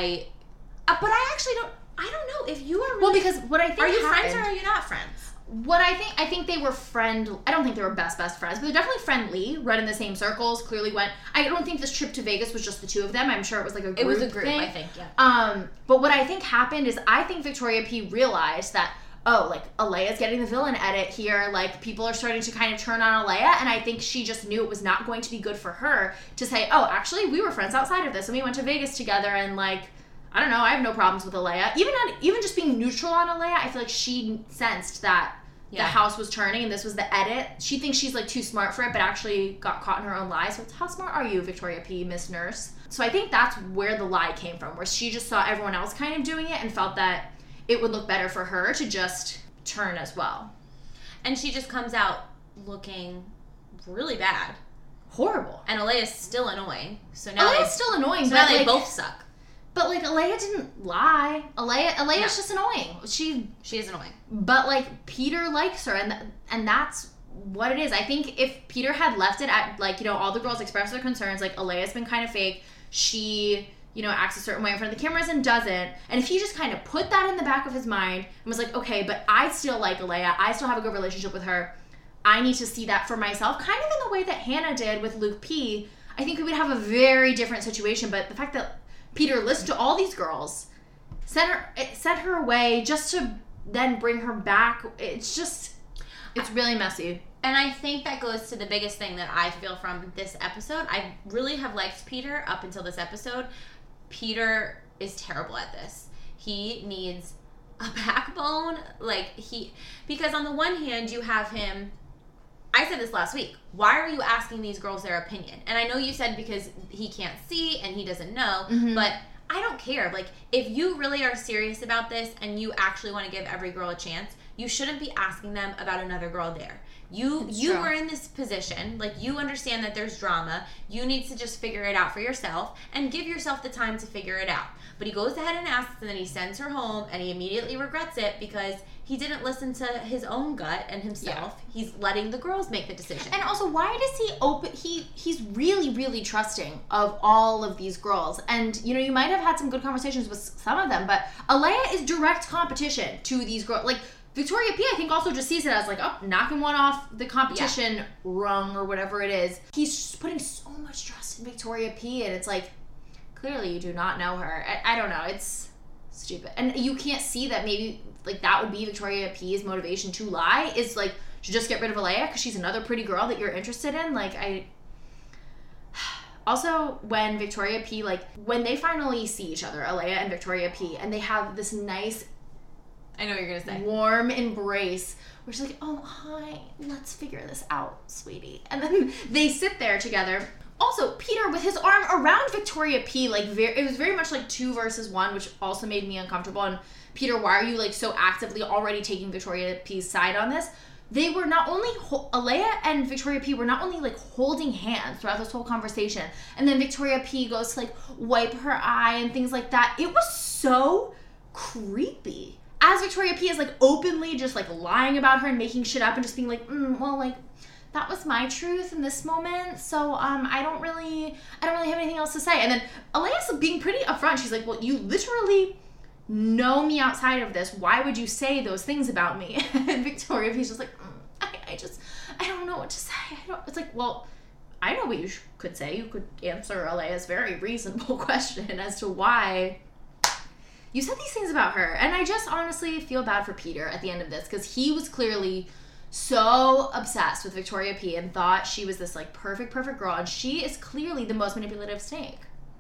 But I actually I don't know if you are really... Well, because what I think are you happened, friends or are you not friends? What I think they were I don't think they were best friends, but they're definitely friendly, run in the same circles, clearly went, I don't think this trip to Vegas was just the two of them. I'm sure it was like a group. It was a group, thing. I think, yeah. But what I think happened is I think Victoria P realized that, oh, like, Alea's getting the villain edit here, like, people are starting to kind of turn on Alea, and I think she just knew it was not going to be good for her to say, oh, actually, we were friends outside of this, and we went to Vegas together, and, like, I don't know, I have no problems with Alea. Even just being neutral on Alea, I feel like she sensed that the house was turning and this was the edit. She thinks she's like too smart for it, but actually got caught in her own lie. So it's, how smart are you, Victoria P, Miss Nurse? So I think that's where the lie came from, where she just saw everyone else kind of doing it and felt that it would look better for her to just turn as well. And she just comes out looking really bad. Horrible. And Alea's still annoying. So now Alea's still annoying, so but now they like, both suck. But like, Alea didn't lie. Alea's just annoying. She is annoying. But like, Peter likes her, and that's what it is. I think if Peter had left it at, like, all the girls express their concerns, like, Alea's been kind of fake. She, acts a certain way in front of the cameras and doesn't. And if he just kind of put that in the back of his mind and was like, okay, but I still like Alea. I still have a good relationship with her. I need to see that for myself. Kind of in the way that Hannah did with Luke P. I think we would have a very different situation. But the fact that Peter listened to all these girls sent her away just to then bring her back. It's really messy. And I think that goes to the biggest thing that I feel from this episode. I really have liked Peter up until this episode. Peter is terrible at this. He needs a backbone. Because on the one hand, you have him. I said this last week. Why are you asking these girls their opinion? And I know you said because he can't see and he doesn't know, but I don't care. Like, if you really are serious about this and you actually want to give every girl a chance, you shouldn't be asking them about another girl there. You were in this position. Like, you understand that there's drama. You need to just figure it out for yourself and give yourself the time to figure it out. But he goes ahead and asks, and then he sends her home, and he immediately regrets it because he didn't listen to his own gut and himself. Yeah. He's letting the girls make the decision. And also, why does he's really, really trusting of all of these girls. And, you know, you might have had some good conversations with some of them, but Alea is direct competition to these girls. Like, Victoria P, I think, also just sees it as like, oh, knocking one off the competition rung or whatever it is. He's just putting so much trust in Victoria P, and it's like, clearly you do not know her. I don't know. It's stupid. And you can't see that maybe, like, that would be Victoria P's motivation to lie, is, like, to just get rid of Alea because she's another pretty girl that you're interested in. Like, Also, when Victoria P, like, when they finally see each other, Alea and Victoria P, and they have this nice... I know what you're going to say. Warm embrace where she's like, oh, hi, let's figure this out, sweetie. And then they sit there together. Also, Peter with his arm around Victoria P, like, it was very much like 2 versus 1, which also made me uncomfortable. And Peter, why are you, like, so actively already taking Victoria P's side on this? They were not only, Alea and Victoria P were not only, like, holding hands throughout this whole conversation, and then Victoria P goes to, like, wipe her eye and things like that. It was so creepy. As Victoria P is, like, openly just, like, lying about her and making shit up and just being like, well, like, that was my truth in this moment, so I don't really have anything else to say. And then Alea's being pretty upfront. She's like, well, you literally know me outside of this. Why would you say those things about me? And Victoria P's just like, I don't know what to say. It's like, well, I know what you could say. You could answer Alea's very reasonable question as to why you said these things about her. And I just honestly feel bad for Peter at the end of this, because he was clearly so obsessed with Victoria P and thought she was this, like, perfect girl, and she is clearly the most manipulative snake.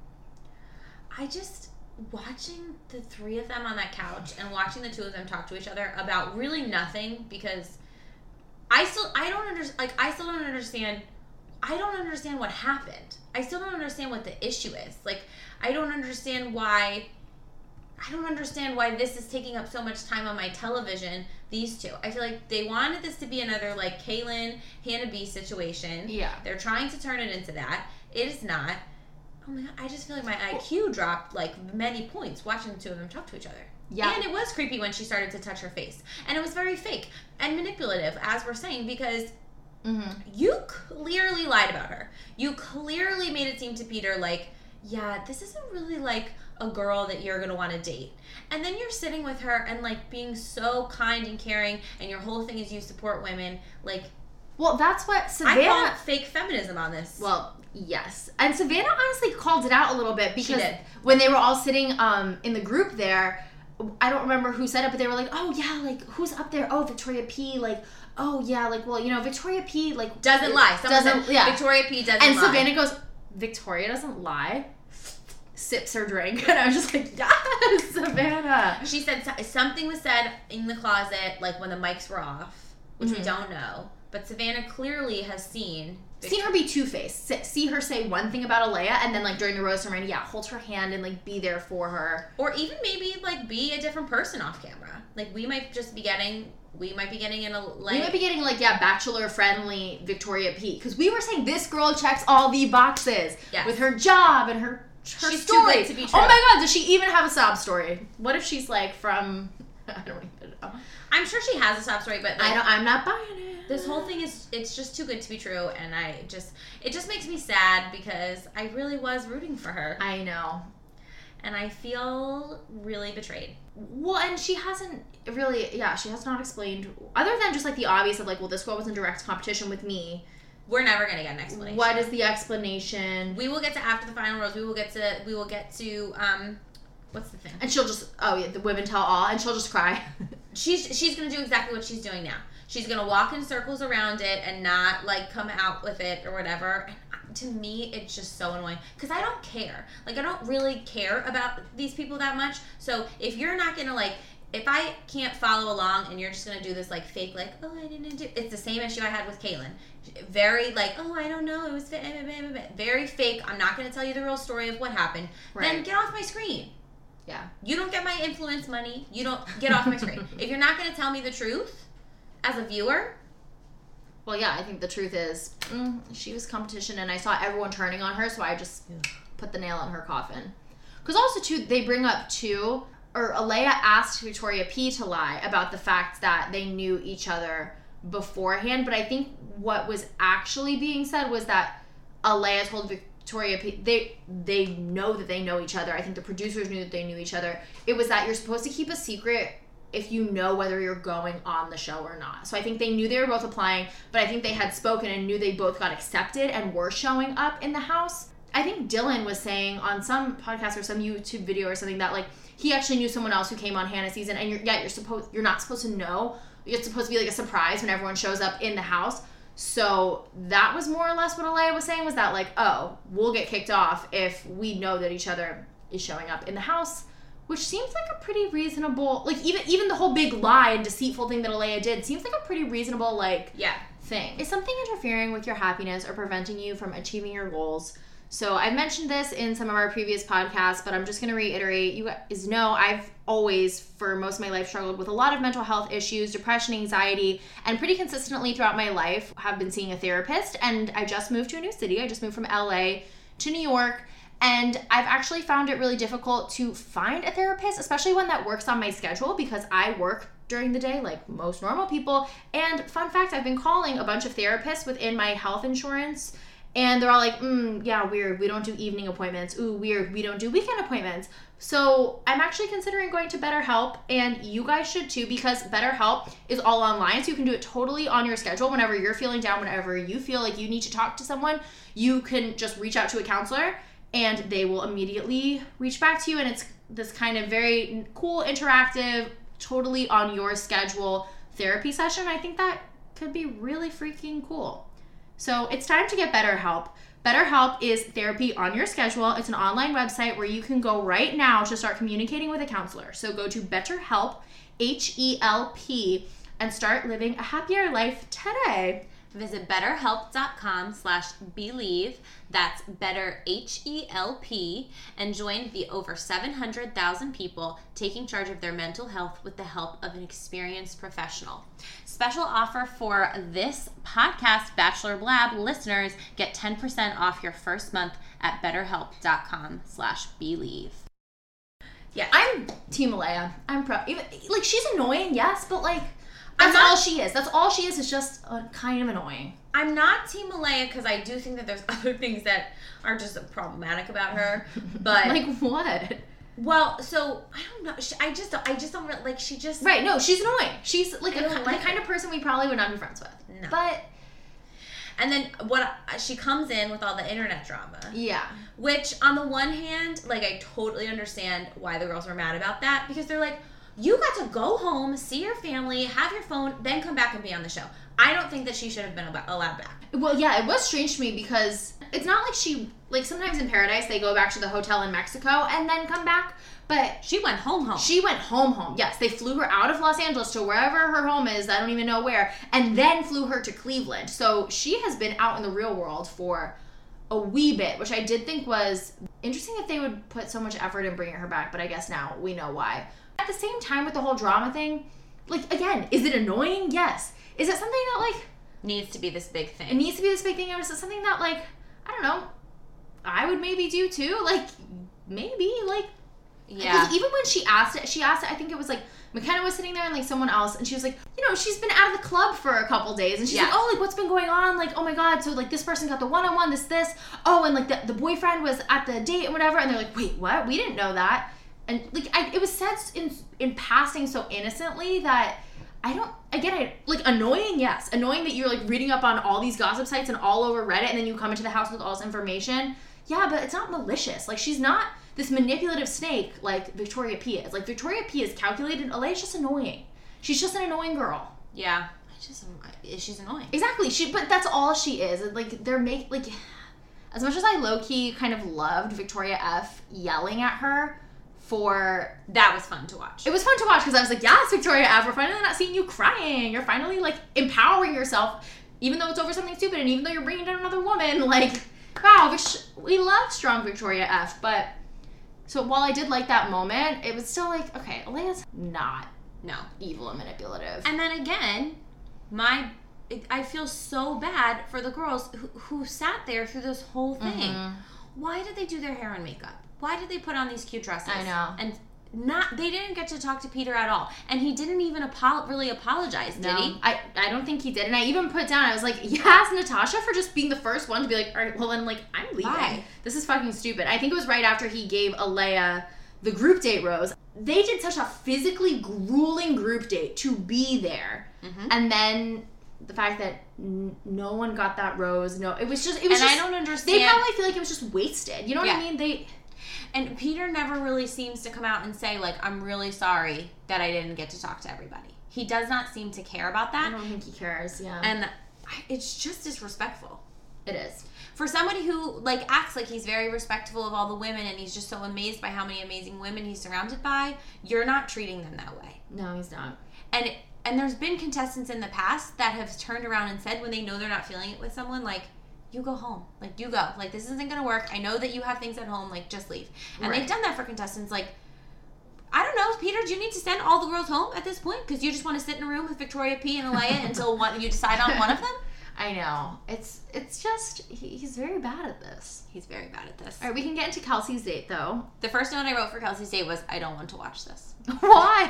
Watching the 3 of them on that couch and watching the 2 of them talk to each other about really nothing, because I still don't understand what happened. I still don't understand what the issue is. Like, I don't understand why this is taking up so much time on my television, these 2. I feel like they wanted this to be another, like, Kaylin, Hannah B situation. Yeah. They're trying to turn it into that. It is not. Oh my God, I just feel like my IQ dropped, like, many points watching the 2 of them talk to each other. Yeah. And it was creepy when she started to touch her face. And it was very fake and manipulative, as we're saying, because you clearly lied about her. You clearly made it seem to Peter like, yeah, this isn't really, like, a girl that you're going to want to date. And then you're sitting with her and, like, being so kind and caring, and your whole thing is you support women. Like, well, that's what Savannah... I call it fake feminism on this. Well, yes. And Savannah honestly called it out a little bit, because when they were all sitting in the group there, I don't remember who said it, but they were like, oh, yeah, like, who's up there? Oh, Victoria P, like, oh, yeah, like, well, you know, Victoria P, like... Doesn't lie. Victoria P doesn't lie. And Savannah goes, Victoria doesn't lie? Sips her drink, and I was just like, yes, Savannah. She said something was said in the closet, like, when the mics were off, which we don't know, but Savannah clearly has seen her be two-faced. See her say one thing about Alea, and then, like, during the rose ceremony, hold her hand and, like, be there for her. Or even maybe, like, be a different person off camera. Like, we might be getting bachelor-friendly Victoria P. Because we were saying this girl checks all the boxes with her job and her She's story. Too good to be true. Oh my God, does she even have a sob story? What if she's, like, from... I don't even know. I'm sure she has a sob story, but, like, I'm not buying it. This whole thing it's just too good to be true, and it just makes me sad, because I really was rooting for her. I know. And I feel really betrayed. Well, and she hasn't really, she has not explained, other than just, like, the obvious of, like, well, this girl was in direct competition with me. We're never going to get an explanation. What is the explanation? We will get to after the final rose. We will get to What's the thing? And she'll just, the women tell all, and she'll just cry. She's going to do exactly what she's doing now. She's going to walk in circles around it and not, like, come out with it or whatever. And to me, it's just so annoying. Because I don't care. Like, I don't really care about these people that much. So if you're not going to, like, if I can't follow along and you're just going to do this, like, fake, like, oh, I didn't do... It's the same issue I had with Kaylin. Very, like, oh, I don't know. It was very fake. I'm not going to tell you the real story of what happened. Right. Then get off my screen. Yeah. You don't get my influence money. You don't get off my screen. If you're not going to tell me the truth as a viewer... Well, yeah, I think the truth is she was competition and I saw everyone turning on her, so I just put the nail in her coffin. Because also, too, they bring up, too, or Alea asked Victoria P to lie about the fact that they knew each other beforehand, but I think what was actually being said was that Alea told Victoria P, they know that they know each other. I think the producers knew that they knew each other. It was that you're supposed to keep a secret if you know whether you're going on the show or not. So I think they knew they were both applying, but I think they had spoken and knew they both got accepted and were showing up in the house. I think Dylan was saying on some podcast or some YouTube video or something that, like, he actually knew someone else who came on Hannah's season, and you're not supposed to know. It's supposed to be like a surprise when everyone shows up in the house. So that was more or less what Alea was saying, was that, like, oh, we'll get kicked off if we know that each other is showing up in the house, which seems like a pretty reasonable, like, even the whole big lie and deceitful thing that Alea did seems like a pretty reasonable, like, thing. Is something interfering with your happiness or preventing you from achieving your goals? So I've mentioned this in some of our previous podcasts, but I'm just going to reiterate. You guys know I've always, for most of my life, struggled with a lot of mental health issues, depression, anxiety, and pretty consistently throughout my life have been seeing a therapist. And I just moved to a new city. I just moved from LA to New York. And I've actually found it really difficult to find a therapist, especially one that works on my schedule, because I work during the day like most normal people. And fun fact, I've been calling a bunch of therapists within my health insurance, and they're all like, yeah, weird, we don't do evening appointments. Ooh, weird, we don't do weekend appointments. So I'm actually considering going to BetterHelp, and you guys should too, because BetterHelp is all online, so you can do it totally on your schedule. Whenever you're feeling down, whenever you feel like you need to talk to someone, you can just reach out to a counselor, and they will immediately reach back to you, and it's this kind of very cool, interactive, totally on your schedule therapy session. I think that could be really freaking cool. So it's time to get BetterHelp. BetterHelp is therapy on your schedule. It's an online website where you can go right now to start communicating with a counselor. So go to BetterHelp, H-E-L-P, and start living a happier life today. Visit betterhelp.com/believe, that's better H-E-L-P, and join the over 700,000 people taking charge of their mental health with the help of an experienced professional. Special offer for this podcast, Bachelor Blab listeners, get 10% off your first month at betterhelp.com/believe. Yeah, I'm Team Alea. I'm like, she's annoying, yes, but like, that's all she is. That's all she is just kind of annoying. I'm not Team Alea because I do think that there's other things that are just problematic about her. But like what? Well, so I don't know. I just don't really, like, she just... Right, no, she's annoying. She's like the kind of person we probably would not be friends with. No. But... And then she comes in with all the internet drama. Yeah. Which, on the one hand, like, I totally understand why the girls were mad about that, because they're like, you got to go home, see your family, have your phone, then come back and be on the show. I don't think that she should have been allowed back. Well, yeah, it was strange to me because it's not like she, like, sometimes in Paradise they go back to the hotel in Mexico and then come back, but she went home. She went home. Yes, they flew her out of Los Angeles to wherever her home is, I don't even know where, and then flew her to Cleveland. So she has been out in the real world for a wee bit, which I did think was interesting that they would put so much effort in bringing her back, but I guess now we know why. At the same time, with the whole drama thing, like, again, is it annoying? Yes. Is it something that, like... needs to be this big thing? It needs to be this big thing, or is it something that, like, I don't know, I would maybe do too? Like, maybe, like... Yeah. Because even when she asked it, I think it was, like, McKenna was sitting there and, like, someone else, and she was like, you know, she's been out of the club for a couple days, and she's like, oh, like, what's been going on? Like, oh my god, so, like, this person got the one-on-one, this, oh, and, like, the boyfriend was at the date and whatever, and they're like, wait, what? We didn't know that. And, like, it was said in passing so innocently that like, annoying, yes. Annoying that you're, like, reading up on all these gossip sites and all over Reddit, and then you come into the house with all this information. Yeah, but it's not malicious. Like, she's not this manipulative snake like Victoria P is. Like, Victoria P is calculated. Alea's just annoying. She's just an annoying girl. Yeah. She's annoying. Exactly. But that's all she is. Like, as much as I low-key kind of loved Victoria F yelling at her for... That was fun to watch. It was fun to watch because I was like, yes, Victoria F, we're finally not seeing you crying. You're finally, like, empowering yourself, even though it's over something stupid and even though you're bringing down another woman. Like, wow, we love strong Victoria F. But, so while I did like that moment, it was still like, okay, Alea's not evil and manipulative. And then again, I feel so bad for the girls who sat there through this whole thing. Mm-hmm. Why did they do their hair and makeup? Why did they put on these cute dresses? I know. And they didn't get to talk to Peter at all. And he didn't even really apologize, did he? I don't think he did. And I even put down, I was like, yes, Natasha, for just being the first one to be like, all right, well, then, like, I'm leaving. Bye. This is fucking stupid. I think it was right after he gave Alea the group date rose. They did such a physically grueling group date to be there. Mm-hmm. And then... the fact that no one got that rose, it was just. I don't understand. They probably feel like it was just wasted. You know what I mean? And Peter never really seems to come out and say, like, I'm really sorry that I didn't get to talk to everybody. He does not seem to care about that. I don't think he cares. Yeah. And it's just disrespectful. It is. For somebody who, like, acts like he's very respectful of all the women and he's just so amazed by how many amazing women he's surrounded by, you're not treating them that way. No, he's not. And there's been contestants in the past that have turned around and said when they know they're not feeling it with someone, like, you go home. Like, you go. Like, this isn't going to work. I know that you have things at home. Like, just leave. And they've done that for contestants. Like, I don't know, Peter, do you need to send all the girls home at this point? Because you just want to sit in a room with Victoria P and Alea until you decide on one of them? I know. It's just, he's very bad at this. He's very bad at this. All right, we can get into Kelsey's date, though. The first note I wrote for Kelsey's date was, I don't want to watch this. Why?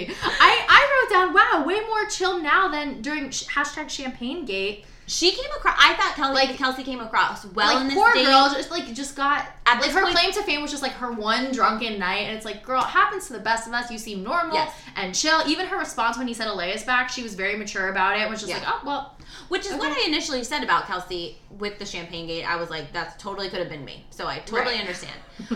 I wrote down, wow, way more chill now than during #ChampagneGate. She came across, I thought Kelsey came across well in this poor date. Girl just got, at her claim to fame was just like her one drunken night, and it's like, girl, it happens to the best of us. You seem normal and chill. Even her response when he said Alea's back, she was very mature about it. It was just like, oh, well. Which is what I initially said about Kelsey with the ChampagneGate. I was like, that totally could have been me. So I totally understand.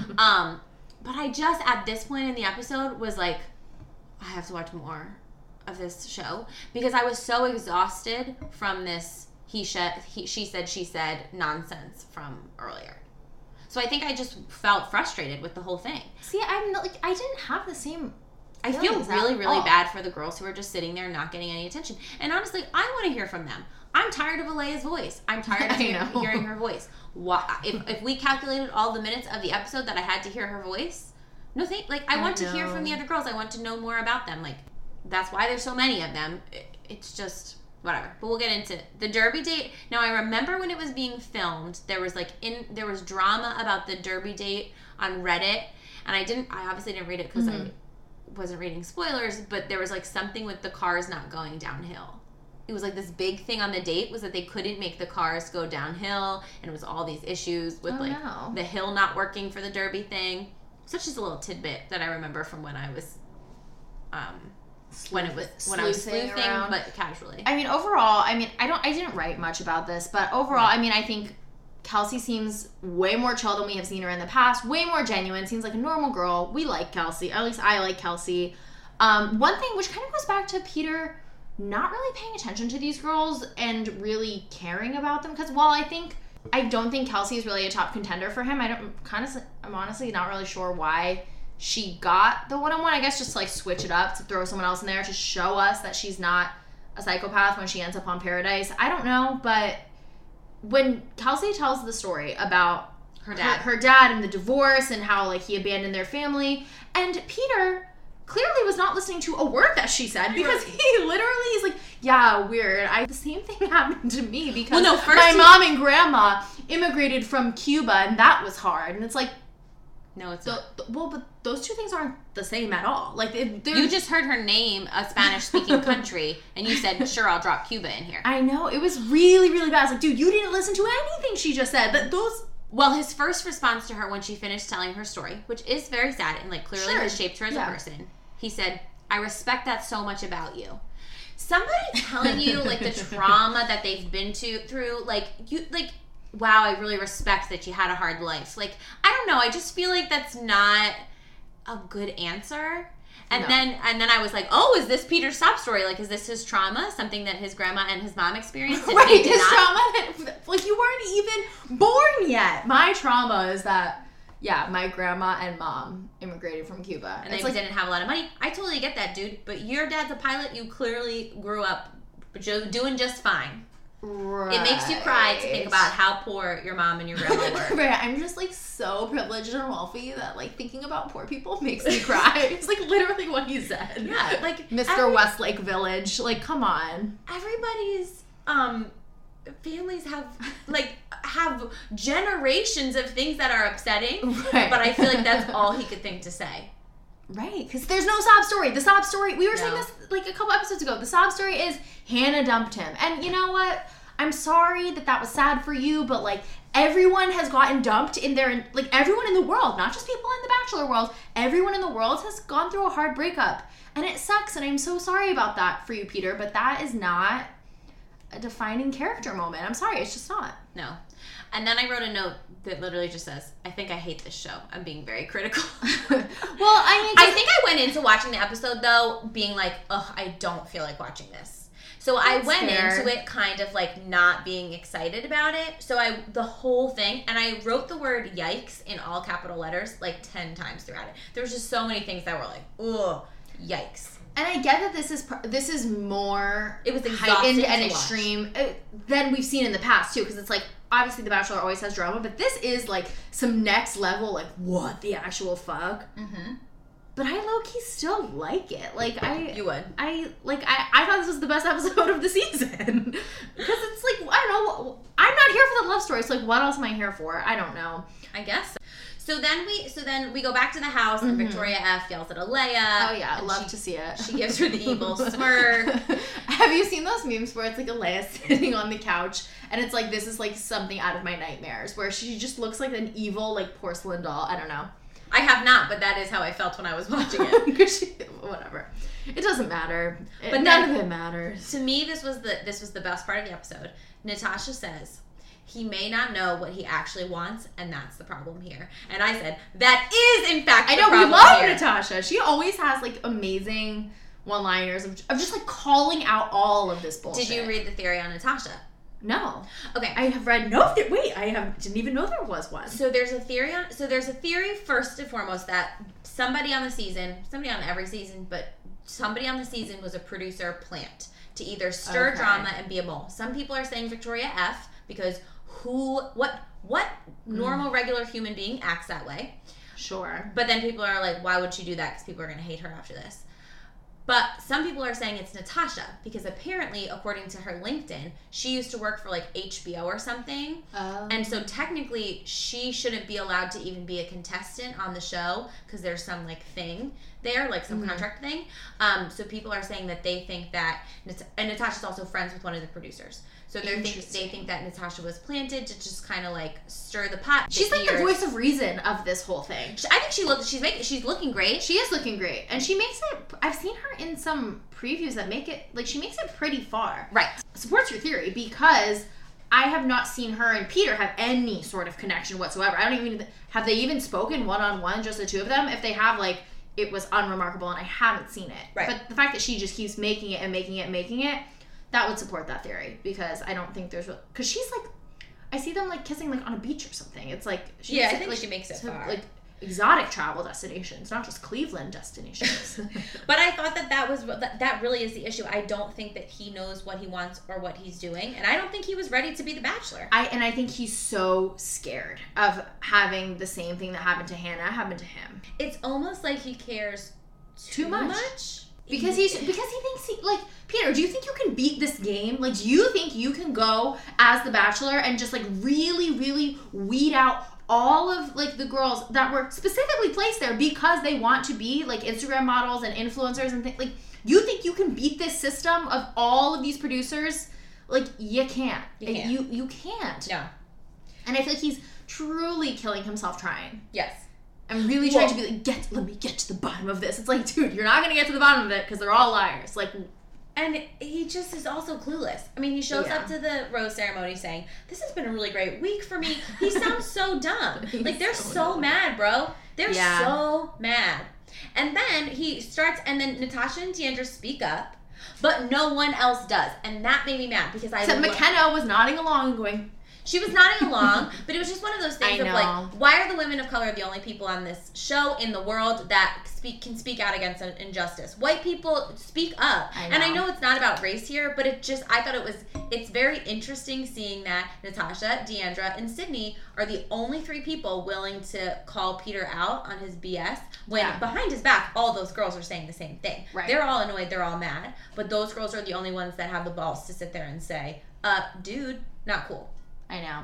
But I just, at this point in the episode, was like, I have to watch more of this show. Because I was so exhausted from this she said nonsense from earlier. So I think I just felt frustrated with the whole thing. See, I'm not, like, I didn't have the same... I feel really, really bad for the girls who are just sitting there not getting any attention. And honestly, I want to hear from them. I'm tired of Alea's voice. I'm tired of hearing her voice. If we calculated all the minutes of the episode that I had to hear her voice, I want to hear from the other girls. I want to know more about them. Like, that's why there's so many of them. It's just whatever. But we'll get into the Derby date. Now, I remember when it was being filmed, there was drama about the Derby date on Reddit, and I obviously didn't read it because I wasn't reading spoilers, but there was like something with the cars not going downhill. It was like this big thing on the date was that they couldn't make the cars go downhill, and it was all these issues with the hill not working for the Derby thing. Such just a little tidbit that I remember from when I was when I was sleuthing around. But casually. I mean, overall, I didn't write much about this, but overall, I think Kelsey seems way more chill than we have seen her in the past, way more genuine, seems like a normal girl. We like Kelsey, or at least I like Kelsey. One thing, which kind of goes back to Peter not really paying attention to these girls and really caring about them, because while I don't think Kelsey is really a top contender for him, I'm honestly not really sure why she got the one-on-one. I guess just to like switch it up, to throw someone else in there to show us that she's not a psychopath when she ends up on Paradise. I don't know, but when Kelsey tells the story about her dad and the divorce and how like he abandoned their family, and Peter clearly was not listening to a word that she said, because he literally is like, yeah, weird. The same thing happened to me because my mom and grandma immigrated from Cuba, and that was hard. And it's like, no, it's not. But those two things aren't the same at all. Like, you just heard her name a Spanish-speaking country, and you said, sure, I'll drop Cuba in here. I know. It was really, really bad. I was like, dude, you didn't listen to anything she just said. But those... Well, his first response to her when she finished telling her story, which is very sad and like clearly has shaped her as a person, he said, I respect that so much about you. Somebody telling you like the trauma that they've been through, like wow, I really respect that you had a hard life. Like, I don't know. I just feel like that's not a good answer. And then I was like, oh, is this Peter's sob story? Like, is this his trauma? Something that his grandma and his mom experienced? Right, his trauma that, like, you weren't even born yet. My trauma is that, yeah, my grandma and mom immigrated from Cuba. And they didn't have a lot of money. I totally get that, dude. But your dad's a pilot. You clearly grew up doing just fine. Right. It makes you cry to think about how poor your mom and your grandma were. Right. I'm just, like, so privileged and wealthy that, like, thinking about poor people makes me cry. It's, like, literally what he said. Yeah, like... Mr. Westlake Village. Like, come on. Everybody's, families have generations of things that are upsetting. Right. But I feel like that's all he could think to say. Right, because there's no sob story. The sob story, we were saying this like a couple episodes ago. The sob story is Hannah dumped him. And you know what? I'm sorry that was sad for you, but like everyone has gotten dumped in their, like everyone in the world, not just people in the Bachelor world, everyone in the world has gone through a hard breakup. And it sucks, and I'm so sorry about that for you, Peter, but that is not a defining character moment. I'm sorry, it's just not. No. And then I wrote a note that literally just says, I think I hate this show. I'm being very critical. Well, I think I went into watching the episode, though, being like, ugh, I don't feel like watching this. So I went into it kind of like not being excited about it. So the whole thing, and I wrote the word yikes in all capital letters like 10 times throughout it. There was just so many things that were like, ugh, yikes. And I get that this is more it was heightened and extreme than we've seen in the past too, because it's like obviously The Bachelor always has drama, but this is like some next level, like what the actual fuck. Mm-hmm. But I low-key still like it. Like you would. I thought this was the best episode of the season because it's like I don't know. I'm not here for the love story. So like, what else am I here for? I don't know. I guess. So then we go back to the house and Victoria F yells at Alea. Oh yeah, I love to see it. She gives her the evil smirk. Have you seen those memes where it's like Alea sitting on the couch and it's like this is like something out of my nightmares where she just looks like an evil like porcelain doll? I don't know. I have not, but that is how I felt when I was watching it. Whatever. It doesn't matter. But none of it matters. To me, this was the best part of the episode. Natasha says, he may not know what he actually wants, and that's the problem here. And I said, that is, in fact, the problem here. I know, we love Natasha. She always has, like, amazing one-liners of just, like, calling out all of this bullshit. Did you read the theory on Natasha? No. Okay. I have read didn't even know there was one. So there's a theory first and foremost that somebody on every season, but somebody on the season was a producer plant to either stir drama and be a mole. Some people are saying Victoria F because what normal regular human being acts that way? Sure. But then people are like, why would she do that? Because people are going to hate her after this. But some people are saying it's Natasha because apparently, according to her LinkedIn, she used to work for like HBO or something. Oh. And so technically, she shouldn't be allowed to even be a contestant on the show because there's some like thing there, like some contract thing. So people are saying that they think that, and Natasha's also friends with one of the producers. So they think that Natasha was planted to just kind of like stir the pot. She's like the voice of reason of this whole thing. I think she's looking great. She is looking great, and she makes it. I've seen her in some previews that make it like she makes it pretty far. Right, supports your theory because I have not seen her and Peter have any sort of connection whatsoever. I don't even have they even spoken one-on-one, just the two of them. If they have, like, it was unremarkable, and I haven't seen it. Right. But the fact that she just keeps making it and making it and making it. That would support that theory because I don't think there's because she's like I see them like kissing like on a beach or something. It's like I think she makes it far. Like exotic travel destinations, not just Cleveland destinations. But I thought that really is the issue. I don't think that he knows what he wants or what he's doing, and I don't think he was ready to be the Bachelor. I think he's so scared of having the same thing that happened to Hannah happen to him. It's almost like he cares too much. Because he thinks like, Peter, do you think you can beat this game? Like, do you think you can go as the Bachelor and just like really, really weed out all of like the girls that were specifically placed there because they want to be like Instagram models and influencers and things? Like, you think you can beat this system of all of these producers? Like, you can't. You can't. No. And I feel like he's truly killing himself trying. Yes. I'm really trying to be like, let me get to the bottom of this. It's like, dude, you're not going to get to the bottom of it because they're all liars. Like, And he just is also clueless. I mean, he shows up to the rose ceremony saying, "This has been a really great week for me." He sounds so dumb. Like, they're so mad, bro. They're so mad. And then he starts, and then Natasha and D'Andra speak up, but no one else does. And that made me mad because Except McKenna was nodding along and going... She was nodding along, but it was just one of those things of like, why are the women of color the only people on this show in the world that can speak out against an injustice? White people speak up. And I know it's not about race here, but I thought it's very interesting seeing that Natasha, D'Andra, and Sydney are the only 3 people willing to call Peter out on his BS when behind his back, all those girls are saying the same thing. Right. They're all annoyed, they're all mad, but those girls are the only ones that have the balls to sit there and say, dude, not cool. I know.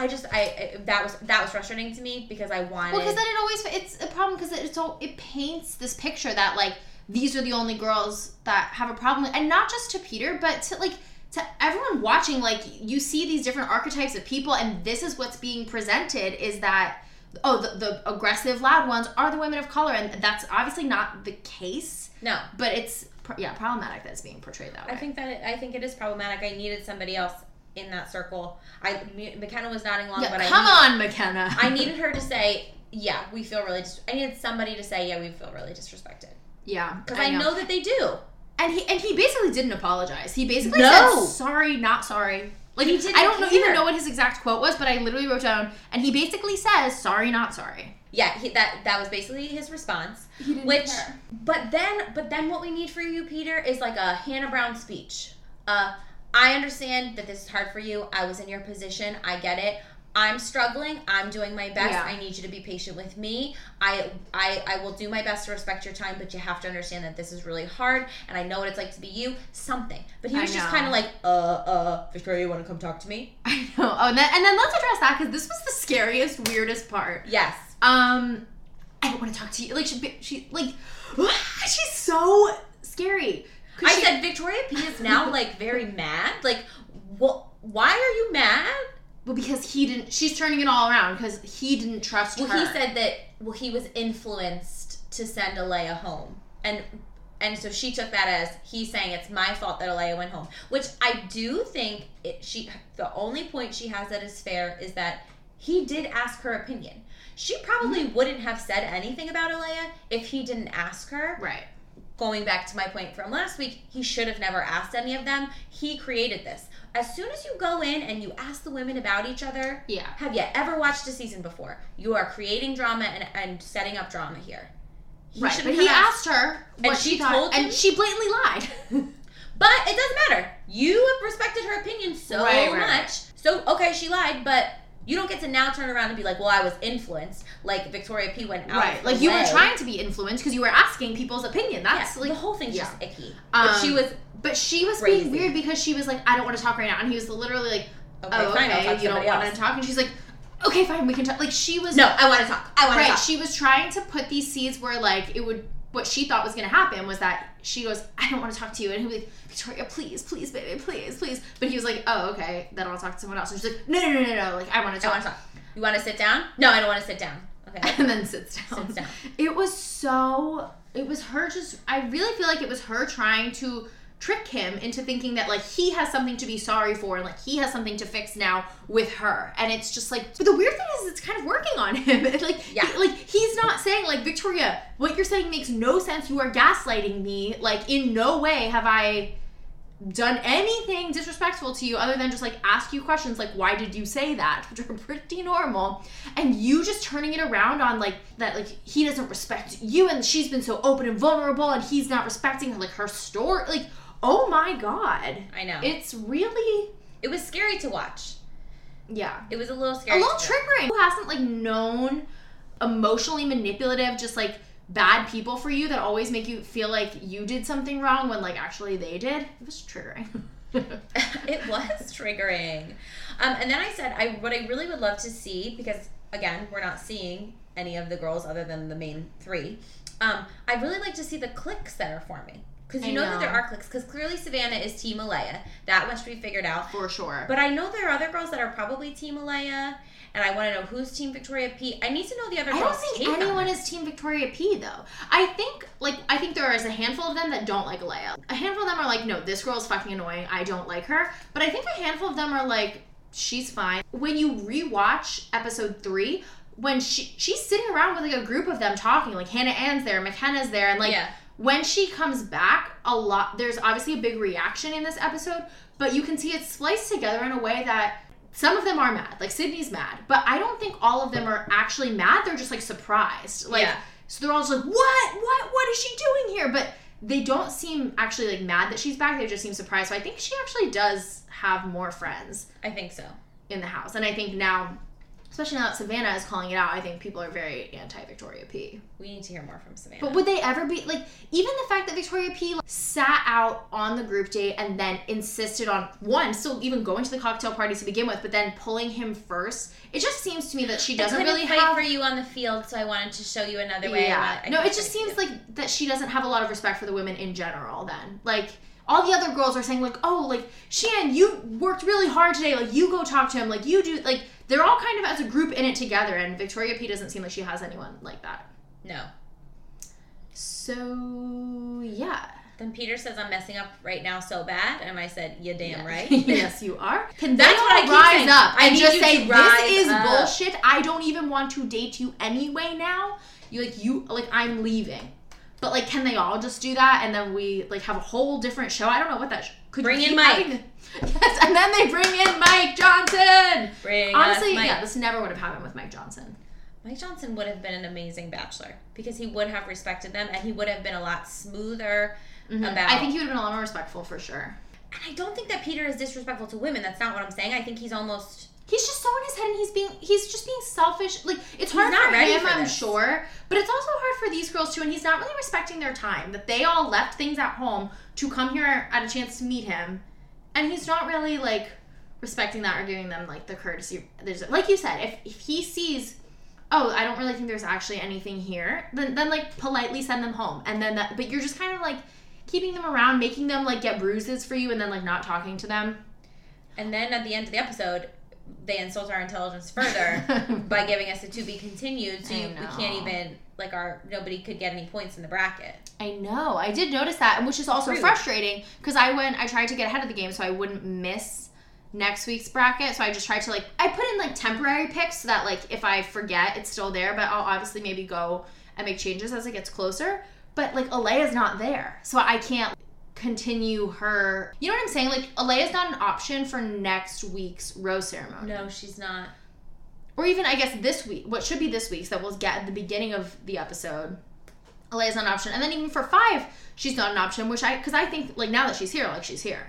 That was frustrating to me because I wanted... Well, because then it's a problem because it paints this picture that, like, these are the only girls that have a problem. And not just to Peter, but to everyone watching, like, you see these different archetypes of people, and this is what's being presented is that, the aggressive, loud ones are the women of color, and that's obviously not the case. No. But it's, problematic that it's being portrayed that way. I think it is problematic. I needed somebody else in that circle. McKenna was nodding along, but McKenna. I needed her to say, we feel really... I needed somebody to say, we feel really disrespected. Yeah. Because I know that they do. And he basically didn't apologize. He basically said, sorry, not sorry. Like, he didn't I don't even know what his exact quote was, but I literally wrote down, and he basically says, sorry, not sorry. Yeah, that was basically his response. He didn't care. But then what we need for you, Peter, is like a Hannah Brown speech. I understand that this is hard for you. I was in your position. I get it. I'm struggling. I'm doing my best. Yeah. I need you to be patient with me. I will do my best to respect your time, but you have to understand that this is really hard, and I know what it's like to be you. Something. But he was just kind of like, Victoria, you want to come talk to me? I know. Oh, and then let's address that, because this was the scariest, weirdest part. Yes. I don't want to talk to you. Like, she's so scary. I said Victoria P is now, like, very mad. Like, why are you mad? Well, because she's turning it all around because he didn't trust her. Well, he said that, he was influenced to send Alea home. And so she took that as he's saying it's my fault that Alea went home. Which I do think the only point she has that is fair is that he did ask her opinion. She probably wouldn't have said anything about Alea if he didn't ask her. Right. Going back to my point from last week, he should have never asked any of them. He created this. As soon as you go in and you ask the women about each other, have you ever watched a season before? You are creating drama and setting up drama here. But he asked her what she thought, and she blatantly lied. But it doesn't matter. You respected her opinion so much. Right. So, okay, she lied, but you don't get to now turn around and be like, well, I was influenced. Like, Victoria P went out. Right. Like, you were trying to be influenced because you were asking people's opinion. That's like... The whole thing's just icky. But she was being weird because she was like, I don't want to talk right now. And he was literally like, okay, you don't want to talk? And she's like, okay, fine, we can talk. Like, she was... No, I want to talk. I want to talk. She was trying to put these seeds where, like, it would... What she thought was going to happen was that she goes, I don't want to talk to you. And he was like, Victoria, please, please, baby, please, please. But he was like, oh, okay, then I'll talk to someone else. And she's like, no. Like, I want to talk. I want to talk. You want to sit down? No, I don't want to sit down. Okay. And then sits down. It was her just... I really feel like it was her trying to trick him into thinking that, like, he has something to be sorry for and, like, he has something to fix now with her. And it's just like... But the weird thing is it's kind of working on him. He's not saying, like, Victoria, what you're saying makes no sense. You are gaslighting me. Like, in no way have I done anything disrespectful to you other than just, like, ask you questions like, why did you say that? Which are pretty normal. And you just turning it around on, like, that, like, he doesn't respect you and she's been so open and vulnerable and he's not respecting her, like, her story. Like, oh my God. I know. It's really... It was scary to watch. Yeah. It was a little scary. A little triggering. Who hasn't, like, known emotionally manipulative, just, like, bad people for you that always make you feel like you did something wrong when, like, actually they did? It was triggering. It was triggering. And then I said, what I really would love to see, because, again, we're not seeing any of the girls other than the main 3, I'd really like to see the cliques that are forming. Because you know that there are cliques. Because clearly Savannah is Team Alea. That much we figured out. For sure. But I know there are other girls that are probably Team Alea. And I want to know who's Team Victoria P. I need to know the other girls' I don't think anyone is Team Victoria P, though. I think there is a handful of them that don't like Alea. A handful of them are like, no, this girl's fucking annoying. I don't like her. But I think a handful of them are like, she's fine. When you rewatch episode 3, when she's sitting around with like a group of them talking, like Hannah Ann's there, McKenna's there, and like when she comes back, there's obviously a big reaction in this episode, but you can see it spliced together in a way that some of them are mad. Like, Sydney's mad. But I don't think all of them are actually mad. They're just, like, surprised. Like, so they're all just like, what is she doing here? But they don't seem actually, like, mad that she's back. They just seem surprised. So I think she actually does have more friends. I think so. In the house. And I think now, especially now that Savannah is calling it out, I think people are very anti-Victoria P. We need to hear more from Savannah. But would they ever be, like, even the fact that Victoria P sat out on the group date and then insisted on, one, still even going to the cocktail party to begin with, but then pulling him first, it just seems to me that she doesn't really fight for you on the field, so I wanted to show you another way. Yeah. No, it just seems like that she doesn't have a lot of respect for the women in general then. Like, all the other girls are saying, like, oh, like, Shan, you worked really hard today. Like, you go talk to him. Like, you do, like, they're all kind of as a group in it together, and Victoria P doesn't seem like she has anyone like that. No. So, yeah. Then Peter says, I'm messing up right now so bad. And I said, you damn right. Yes, you are. Can That's they what I keep rise saying. up and just say, this is up. bullshit. I don't even want to date you anyway now. I'm leaving. But, like, can they all just do that? And then we, like, have a whole different show? I don't know what that could bring in Mike. Yes, and then they bring in Mike Johnson. Honestly, yeah, this never would have happened with Mike Johnson. Mike Johnson would have been an amazing bachelor because he would have respected them and he would have been a lot smoother about... I think he would have been a lot more respectful for sure. And I don't think that Peter is disrespectful to women. That's not what I'm saying. I think he's almost... He's just so in his head and he's just being selfish. Like, it's hard for him, I'm sure. But it's also hard for these girls too, and he's not really respecting their time. That they all left things at home to come here at a chance to meet him. And he's not really, like, respecting that or giving them, like, the courtesy. Like you said, if he sees, oh, I don't really think there's actually anything here, then like, politely send them home. And then but you're just kind of, like, keeping them around, making them, like, get bruises for you and then, like, not talking to them. And then at the end of the episode, they insult our intelligence further by giving us a to be continued, so we can't even, like, nobody could get any points in the bracket. I know. I did notice that, which is also frustrating, because I tried to get ahead of the game so I wouldn't miss next week's bracket, so I just tried to, like, I put in, like, temporary picks so that, like, if I forget, it's still there, but I'll obviously maybe go and make changes as it gets closer, but, like, Alea's not there, so I can't continue her, you know what I'm saying? Like, Alea's not an option for next week's rose ceremony. No, she's not. Or even, I guess, this week, what should be this week's that we'll get at the beginning of the episode. Alea's not an option. And then even for 5, she's not an option, because I think, like, now that she's here, like, she's here.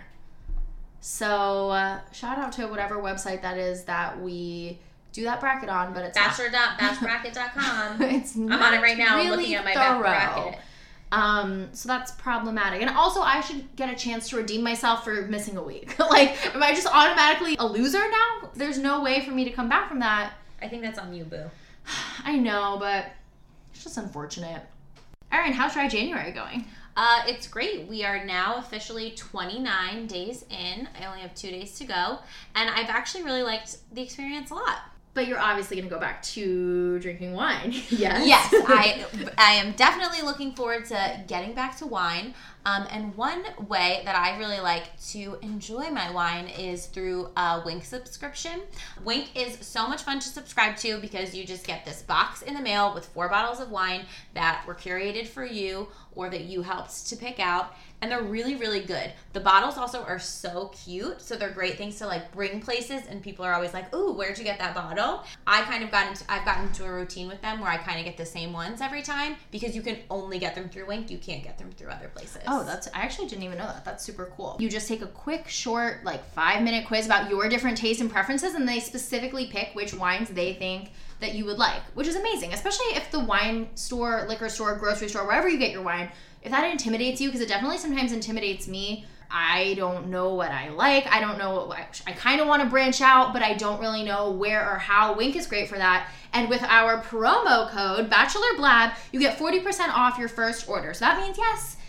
So, shout out to whatever website that is that we do that bracket on, but it's bachelor.bashbracket.com. I'm on it right now. Really I'm looking at my bracket. So that's problematic. And also, I should get a chance to redeem myself for missing a week. Like, am I just automatically a loser now? There's no way for me to come back from that. I think that's on you, boo. I know, but it's just unfortunate. Erin, how's Dry January going? It's great. We are now officially 29 days in. I only have 2 days to go. And I've actually really liked the experience a lot. But you're obviously going to go back to drinking wine. Yes. Yes, I am definitely looking forward to getting back to wine. And one way that I really like to enjoy my wine is through a Winc subscription. Winc is so much fun to subscribe to because you just get this box in the mail with 4 bottles of wine that were curated for you or that you helped to pick out. And they're really, really good. The bottles also are so cute. So they're great things to, like, bring places. And people are always like, ooh, where'd you get that bottle? I've gotten into a routine with them where I kind of get the same ones every time because you can only get them through Winc. You can't get them through other places. Oh, I actually didn't even know that. That's super cool. You just take a quick, short, like 5-minute quiz about your different tastes and preferences, and they specifically pick which wines they think that you would like, which is amazing, especially if the wine store, liquor store, grocery store, wherever you get your wine, if that intimidates you, because it definitely sometimes intimidates me. I don't know what I like. I don't know. I kind of want to branch out, but I don't really know where or how. Winc is great for that. And with our promo code, BachelorBlab, you get 40% off your first order. So that means, yes,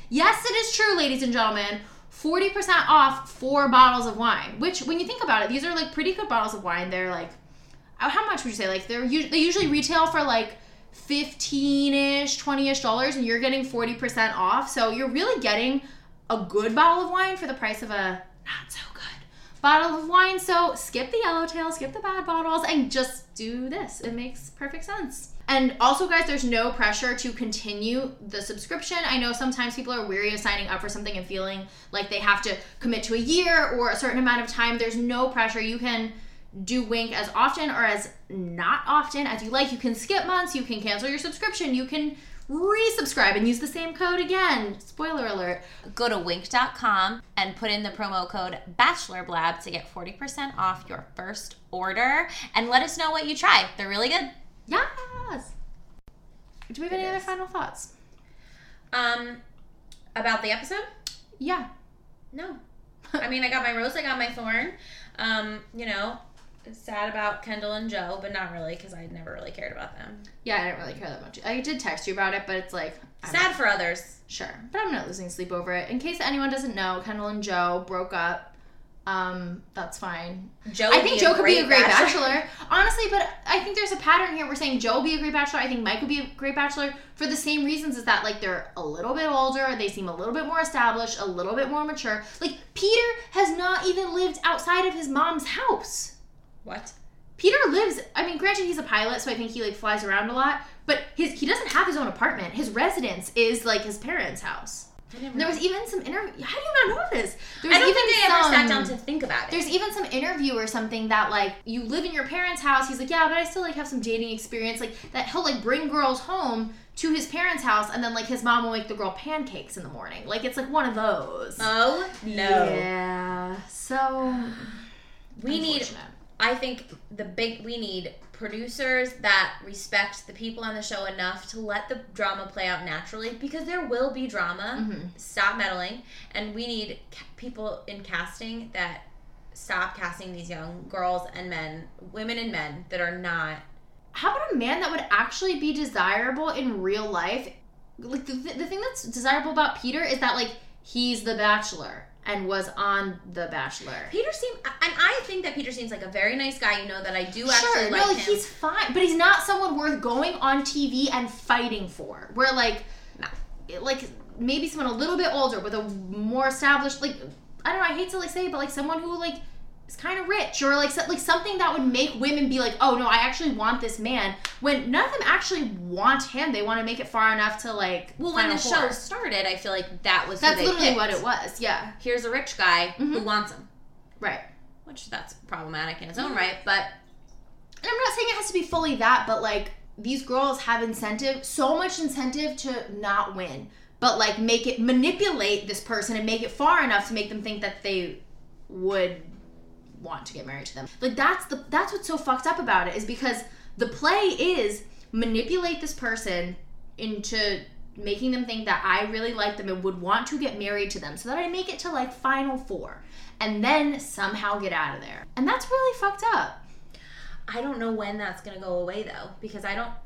Yes, it is true, ladies and gentlemen. 40% off 4 bottles of wine, which when you think about it, these are like pretty good bottles of wine. They're like, how much would you say? Like they usually retail for like $15-ish, $20-ish, and you're getting 40% off. So you're really getting a good bottle of wine for the price of a not so good bottle of wine. So skip the yellowtail, skip the bad bottles, and just do this. It makes perfect sense. And also, guys, there's no pressure to continue the subscription. I know sometimes people are weary of signing up for something and feeling like they have to commit to a year or a certain amount of time. There's no pressure. You can do Winc as often or as not often as you like. You can skip months. You can cancel your subscription. You can resubscribe and use the same code again. Spoiler alert. Go to winc.com and put in the promo code BachelorBlab to get 40% off your first order. And let us know what you try. They're really good. Yes. Do we have any other final thoughts? About the episode? Yeah. No. I mean, I got my rose, I got my thorn. You know, sad about Kendall and Joe, but not really because I never really cared about them. Yeah, I didn't really care that much. I did text you about it, but it's like... Sad for others. Sure. But I'm not losing sleep over it. In case anyone doesn't know, Kendall and Joe broke up. That's fine. I think Joe could be a great bachelor. Honestly, but I think there's a pattern here. We're saying Joe will be a great bachelor. I think Mike would be a great bachelor for the same reasons as that, like, they're a little bit older. They seem a little bit more established, a little bit more mature. Like, Peter has not even lived outside of his mom's house. What? Peter lives, I mean, granted, he's a pilot, so I think he, like, flies around a lot. But he doesn't have his own apartment. His residence is, like, his parents' house. There was even some interview. How do you not know this? I don't think I ever sat down to think about it. There's even some interview or something that, like, you live in your parents' house. He's like, yeah, but I still, like, have some dating experience. Like, that he'll, like, bring girls home to his parents' house, and then, like, his mom will make the girl pancakes in the morning. Like, it's, like, one of those. Oh, no. Yeah. So, we need, I think, we need producers that respect the people on the show enough to let the drama play out naturally, because there will be drama. Mm-hmm. Stop meddling. And we need people in casting that stop casting these young girls and men, women and men that are not. How about a man that would actually be desirable in real life? Like, the thing that's desirable about Peter is that, like, he's the Bachelor and was on The Bachelor. I think that Peter seems like a very nice guy, you know, that I do actually like him. He's fine, but he's not someone worth going on TV and fighting for. Where, like, like, maybe someone a little bit older with a more established, like, I don't know, I hate to, like, say it, but, like, someone who, like, is kind of rich, or, like, something that would make women be like, oh, no, I actually want this man, when none of them actually want him. They want to make it far enough to, like, well, when the show started, I feel like that's literally what it was. Yeah, here's a rich guy who wants him, right? Which that's problematic in its own right, but and I'm not saying it has to be fully that, but, like, these girls have so much incentive to not win, but, like, manipulate this person and make it far enough to make them think that they would want to get married to them. Like, that's what's so fucked up about it, is because the play is manipulate this person into making them think that I really like them and would want to get married to them, so that I make it to, like, Final Four and then somehow get out of there. And that's really fucked up. I don't know when that's gonna go away, though, because I know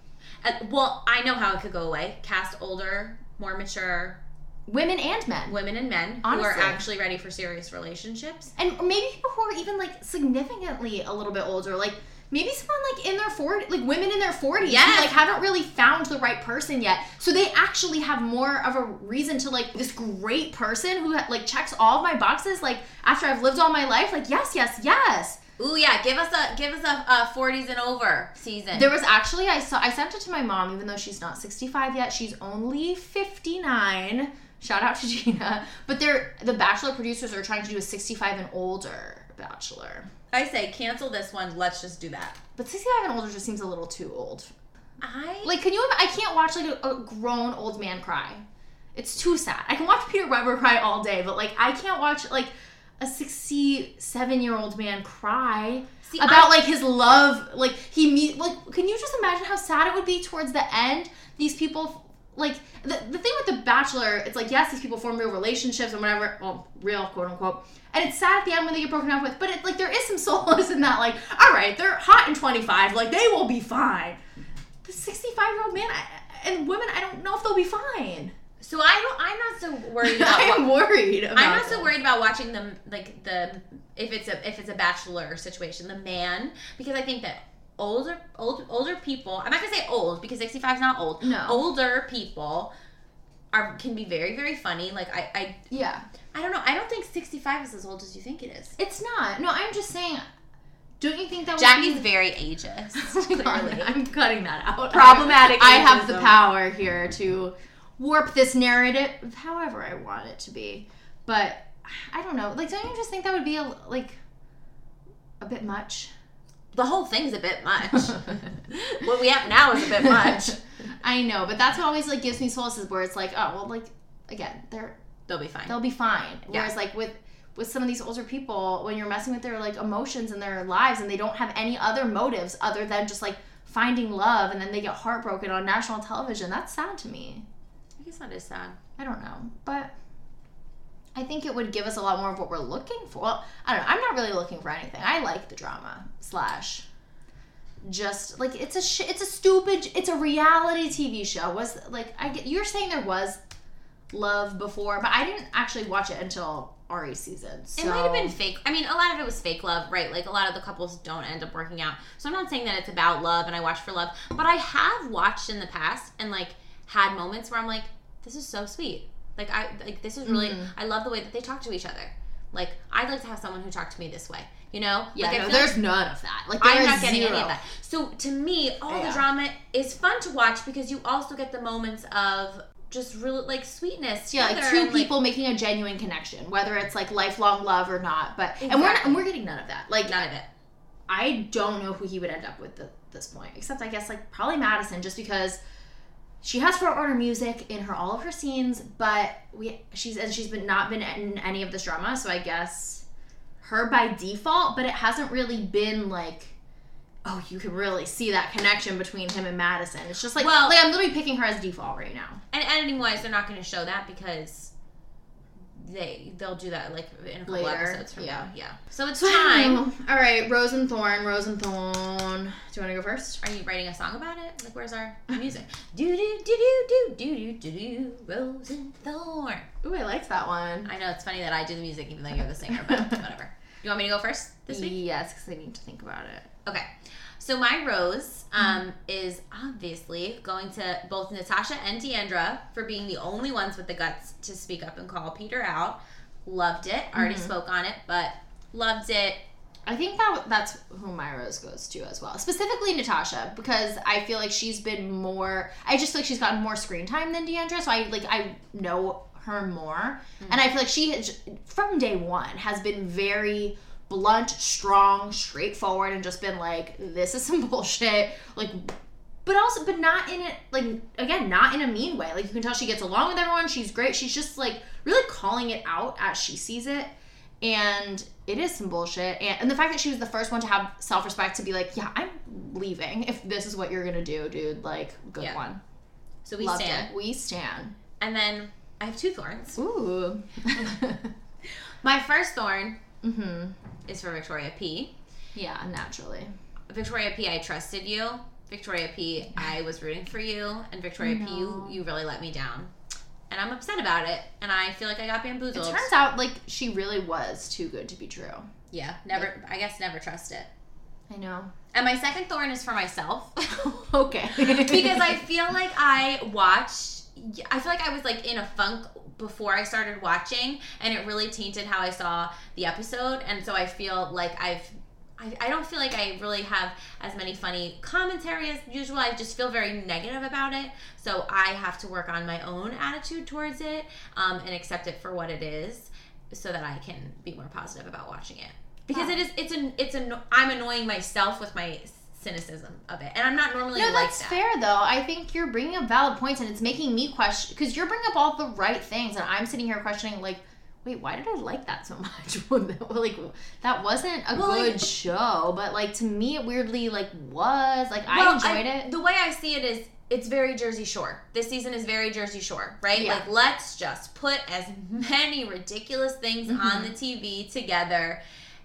how it could go away. Cast older, more mature women and men, honestly, who are actually ready for serious relationships, and maybe people who are even, like, significantly a little bit older, like maybe someone, like, in their 40s, like women in their 40s, yes, who, like, haven't really found the right person yet, so they actually have more of a reason to, like, this great person who, like, checks all of my boxes, like, after I've lived all my life, like, yes. Ooh, yeah, give us a 40s and over season. There was actually, I sent it to my mom, even though she's not 65 yet, she's only 59. Shout out to Gina. But the Bachelor producers are trying to do a 65 and older Bachelor. I say cancel this one. Let's just do that. But 65 and older just seems a little too old. I can't watch, like, a grown old man cry. It's too sad. I can watch Peter Weber cry all day, but, like, I can't watch, like, a 67-year-old man cry about like his love. Like, can you just imagine how sad it would be towards the end? These people. Like, the thing with The Bachelor, it's like, yes, these people form real relationships and whatever, well, real, quote unquote, and it's sad at the end when they get broken up with, but like, there is some solace in that, like, all right, they're hot and 25, like, they will be fine. The 65-year-old man and women, I don't know if they'll be fine. So I'm not so worried about. I'm not so worried about watching them if it's a bachelor situation, the man, because I think that older people. I'm not gonna say old because 65 is not old. No. Older people can be very, very funny. Like I don't know. I don't think 65 is as old as you think it is. It's not. No, I'm just saying. Don't you think that Jackie's very ageist? Clearly, I'm cutting that out. Problematic. I have the power here to warp this narrative however I want it to be. But I don't know. Like, don't you just think that would be a bit much? The whole thing's a bit much. What we have now is a bit much. I know, but that's what always like gives me solace, where it's like, oh well, like again, they'll be fine. They'll be fine. Yeah. Whereas like with some of these older people, when you're messing with their like emotions and their lives, and they don't have any other motives other than just like finding love, and then they get heartbroken on national television, that's sad to me. I guess that is sad. I don't know, but I think it would give us a lot more of what we're looking for. Well, I don't know. I'm not really looking for anything. I like the drama / just like it's a reality TV show. You're saying there was love before, but I didn't actually watch it until Ari's season. So. It might have been fake. I mean, a lot of it was fake love, right? Like a lot of the couples don't end up working out. So I'm not saying that it's about love and I watch for love, but I have watched in the past and like had moments where I'm like, this is so sweet. This is really, I love the way that they talk to each other. Like, I'd like to have someone who talked to me this way, you know? Yeah, there's none of that. Like, I'm not getting any of that. So, to me, all the drama is fun to watch because you also get the moments of just really, like, sweetness. Yeah, like two people making a genuine connection, whether it's, like, lifelong love or not. But exactly. and we're getting none of that. Like, none of it. I don't know who he would end up with at this point, except I guess, like, probably Madison, just because she has Front Runner music in all of her scenes, but she's not been in any of this drama, so I guess her by default, but it hasn't really been like, oh, you can really see that connection between him and Madison. It's just like, I'm literally picking her as default right now. And editing-wise, they're not going to show that because they'll do that like in a couple episodes from now. Yeah. So it's time. All right, Rose and Thorn. Do you want to go first? Are you writing a song about it? Like, where's our music? Do do do do do do do do. Rose and Thorn. Ooh, I liked that one. I know it's funny that I do the music even though you're the singer, but whatever. You want me to go first this week? Yes, because I need to think about it. Okay. So my rose is obviously going to both Natasha and Deandra for being the only ones with the guts to speak up and call Peter out. Loved it. Already spoke on it, but loved it. I think that's who my rose goes to as well. Specifically Natasha, because I feel like she's been more... I just feel like she's gotten more screen time than Deandra, so I know her more. And I feel like she, from day one, has been very... blunt, strong, straightforward, and just been like, this is some bullshit, like, but not in it, like, again, not in a mean way. Like, you can tell she gets along with everyone, she's great, she's just, like, really calling it out as she sees it, and it is some bullshit, and the fact that she was the first one to have self-respect to be like, yeah, I'm leaving if this is what you're gonna do, dude, like, good one. So we Loved stand. it. We stand. And then, I have two thorns. Ooh. My first thorn is for Victoria P. Yeah, naturally. Victoria P, I trusted you. Victoria P, I was rooting for you. And Victoria P, you really let me down. And I'm upset about it. And I feel like I got bamboozled. It turns out, like, she really was too good to be true. Yeah, I guess never trust it. I know. And my second thorn is for myself. Okay. Because I feel like I feel like I was, like, in a funk before I started watching, and it really tainted how I saw the episode, and so I feel like I don't feel like I really have as many funny commentary as usual. I just feel very negative about it, so I have to work on my own attitude towards it, and accept it for what it is, so that I can be more positive about watching it. Because I'm annoying myself with my cynicism of it, and I'm not normally like that. No, that's fair though. I think you're bringing up valid points, and it's making me question, because you're bringing up all the right things, and I'm sitting here questioning, like, wait, why did I like that so much? Like, that wasn't a good show, but like, to me it weirdly like was, like, I enjoyed it. The way I see it is, it's very Jersey Shore. This season is very Jersey Shore, right? Yeah. Like, let's just put as many ridiculous things on the TV together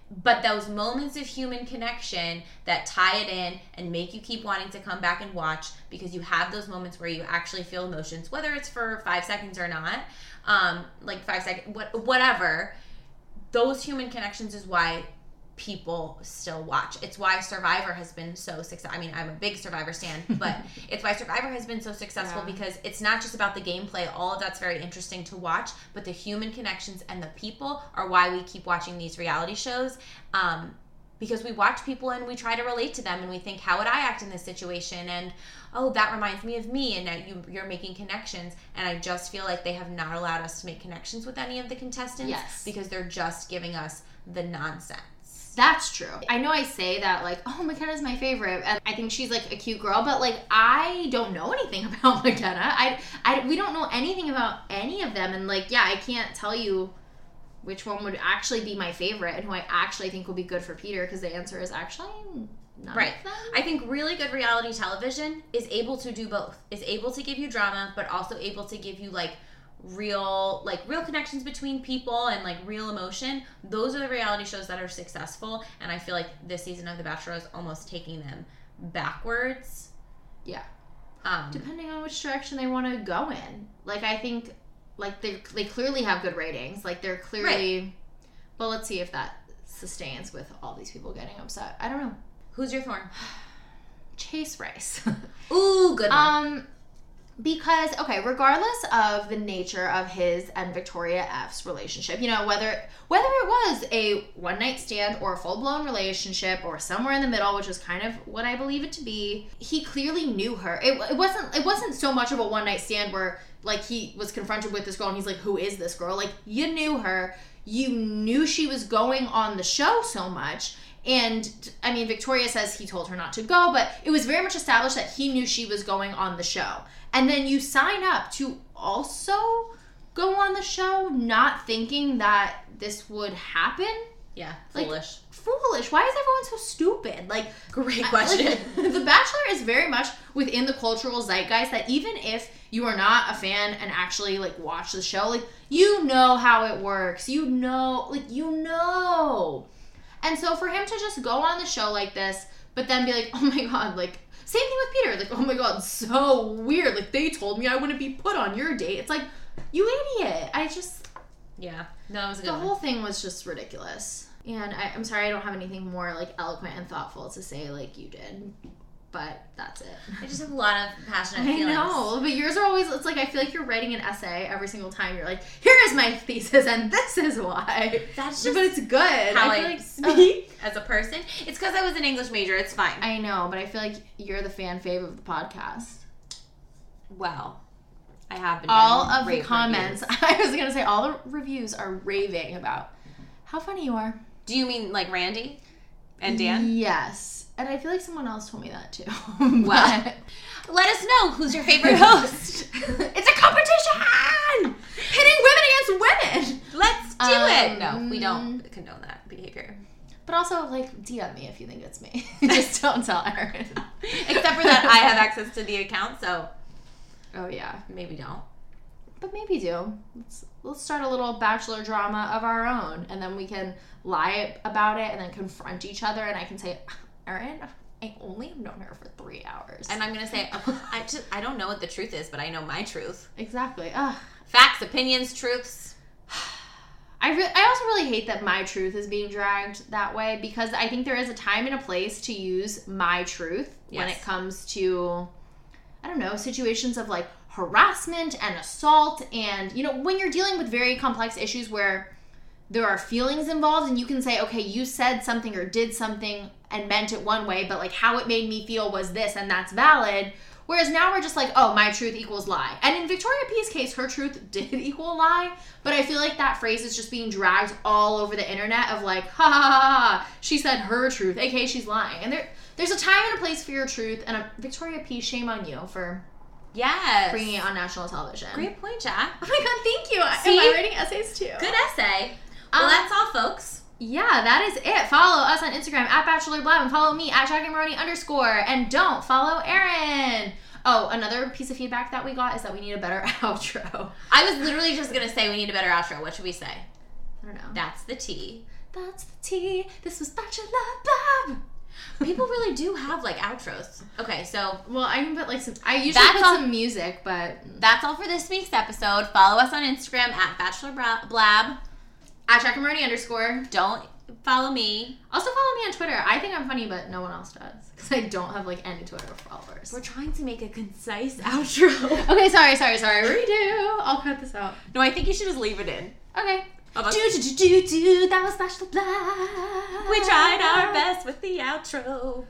But those moments of human connection that tie it in and make you keep wanting to come back and watch, because you have those moments where you actually feel emotions, whether it's for 5 seconds or not, like 5 seconds, whatever. Those human connections is why people still watch. It's why Survivor has been so successful. I mean, I'm a big Survivor stan, but it's why Survivor has been so successful because it's not just about the gameplay. All of that's very interesting to watch, but the human connections and the people are why we keep watching these reality shows. Because we watch people and we try to relate to them and we think, how would I act in this situation? And, oh, that reminds me of me. And now you're making connections. And I just feel like they have not allowed us to make connections with any of the contestants because they're just giving us the nonsense. That's true. I know I say that, like, oh, McKenna's my favorite, and I think she's, like, a cute girl, but, like, I don't know anything about McKenna. We don't know anything about any of them, and, like, yeah, I can't tell you which one would actually be my favorite and who I actually think will be good for Peter, because the answer is actually none of them. I think really good reality television is able to do both. Is able to give you drama, but also able to give you, like, real connections between people and like real emotion. Those are the reality shows that are successful, and I feel like this season of The Bachelor is almost taking them backwards. Yeah. Depending on which direction they want to go in. Like, I think like they clearly have good ratings. Like, they're clearly But let's see if that sustains with all these people getting upset. I don't know. Who's your thorn? Chase Rice. Ooh, good one. Because, okay, regardless of the nature of his and Victoria F's relationship, you know, whether it was a one-night stand or a full-blown relationship or somewhere in the middle, which is kind of what I believe it to be, he clearly knew her. It wasn't so much of a one-night stand where, like, he was confronted with this girl and he's like, who is this girl? Like, you knew her. You knew she was going on the show so much. And, I mean, Victoria says he told her not to go, but it was very much established that he knew she was going on the show. And then you sign up to also go on the show not thinking that this would happen? Yeah, foolish. Like, foolish. Why is everyone so stupid? Like, great question. Like, The Bachelor is very much within the cultural zeitgeist that even if you are not a fan and actually, like, watch the show, like, you know how it works. You know. And so for him to just go on the show like this, but then be like, oh my God, like, same thing with Peter. Like, oh my God, so weird. Like, they told me I wouldn't be put on your date. It's like, you idiot. Yeah. No, it was a good one. The whole thing was just ridiculous. And I'm sorry I don't have anything more, like, eloquent and thoughtful to say like you did. But that's it. I just have a lot of passionate feelings. I know, but yours are always, it's like, I feel like you're writing an essay every single time. You're like, here is my thesis and this is why. That's just but it's good. How I speak as a person. It's because I was an English major. It's fine. I know, but I feel like you're the fan fave of the podcast. Well, I have been. All of the comments, I was going to say, all the reviews are raving about how funny you are. Do you mean like Randy and Dan? Yes. And I feel like someone else told me that too. Well, let us know who's your favorite host. It's a competition! Pitting women against women! Let's do it! No, we don't condone that behavior. But also, like, DM me if you think it's me. Just don't tell Erin. Except for that I have access to the account, so... Oh, yeah. Maybe don't. But maybe do. Let's start a little Bachelor drama of our own, and then we can lie about it and then confront each other, and I can say... Erin, I only have known her for 3 hours. And I'm going to say, I don't know what the truth is, but I know my truth. Exactly. Facts, opinions, truths. I also really hate that my truth is being dragged that way, because I think there is a time and a place to use my truth when it comes to, I don't know, situations of like harassment and assault, and, you know, when you're dealing with very complex issues where there are feelings involved, and you can say, okay, you said something or did something and meant it one way, but like how it made me feel was this, and that's valid. Whereas now we're just like, oh, my truth equals lie. And in Victoria P's case, her truth did equal lie, but I feel like that phrase is just being dragged all over the internet of like, ha ha ha ha, she said her truth, aka she's lying. And there's a time and a place for your truth, and Victoria P, shame on you for bringing it on national television. Great point, Jack. Oh my God, thank you. Am I writing essays too? Good essay. Well, that's all, folks. Yeah, that is it. Follow us on Instagram at Bachelor Blab, and follow me at JackieMaroney _. And don't follow Erin. Oh, another piece of feedback that we got is that we need a better outro. I was literally just going to say we need a better outro. What should we say? I don't know. That's the tea. That's the tea. This was Bachelor Blab. People really do have like outros. Okay, so well, I can put like some. I usually put some music, but that's all for this week's episode. Follow us on Instagram at Bachelor Blab. At @Marty_. Don't follow me. Also follow me on Twitter. I think I'm funny, but no one else does because I don't have like any Twitter followers. We're trying to make a concise outro. Okay, sorry. Redo. I'll cut this out. No, I think you should just leave it in. Okay. Do. That was Bachelor Blab. We tried our best with the outro.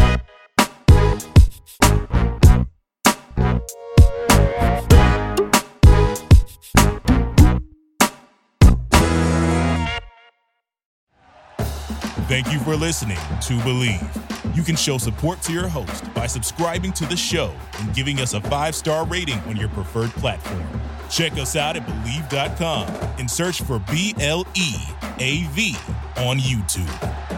Thank you for listening to Believe. You can show support to your host by subscribing to the show and giving us a 5-star rating on your preferred platform. Check us out at Believe.com and search for BLEAV on YouTube.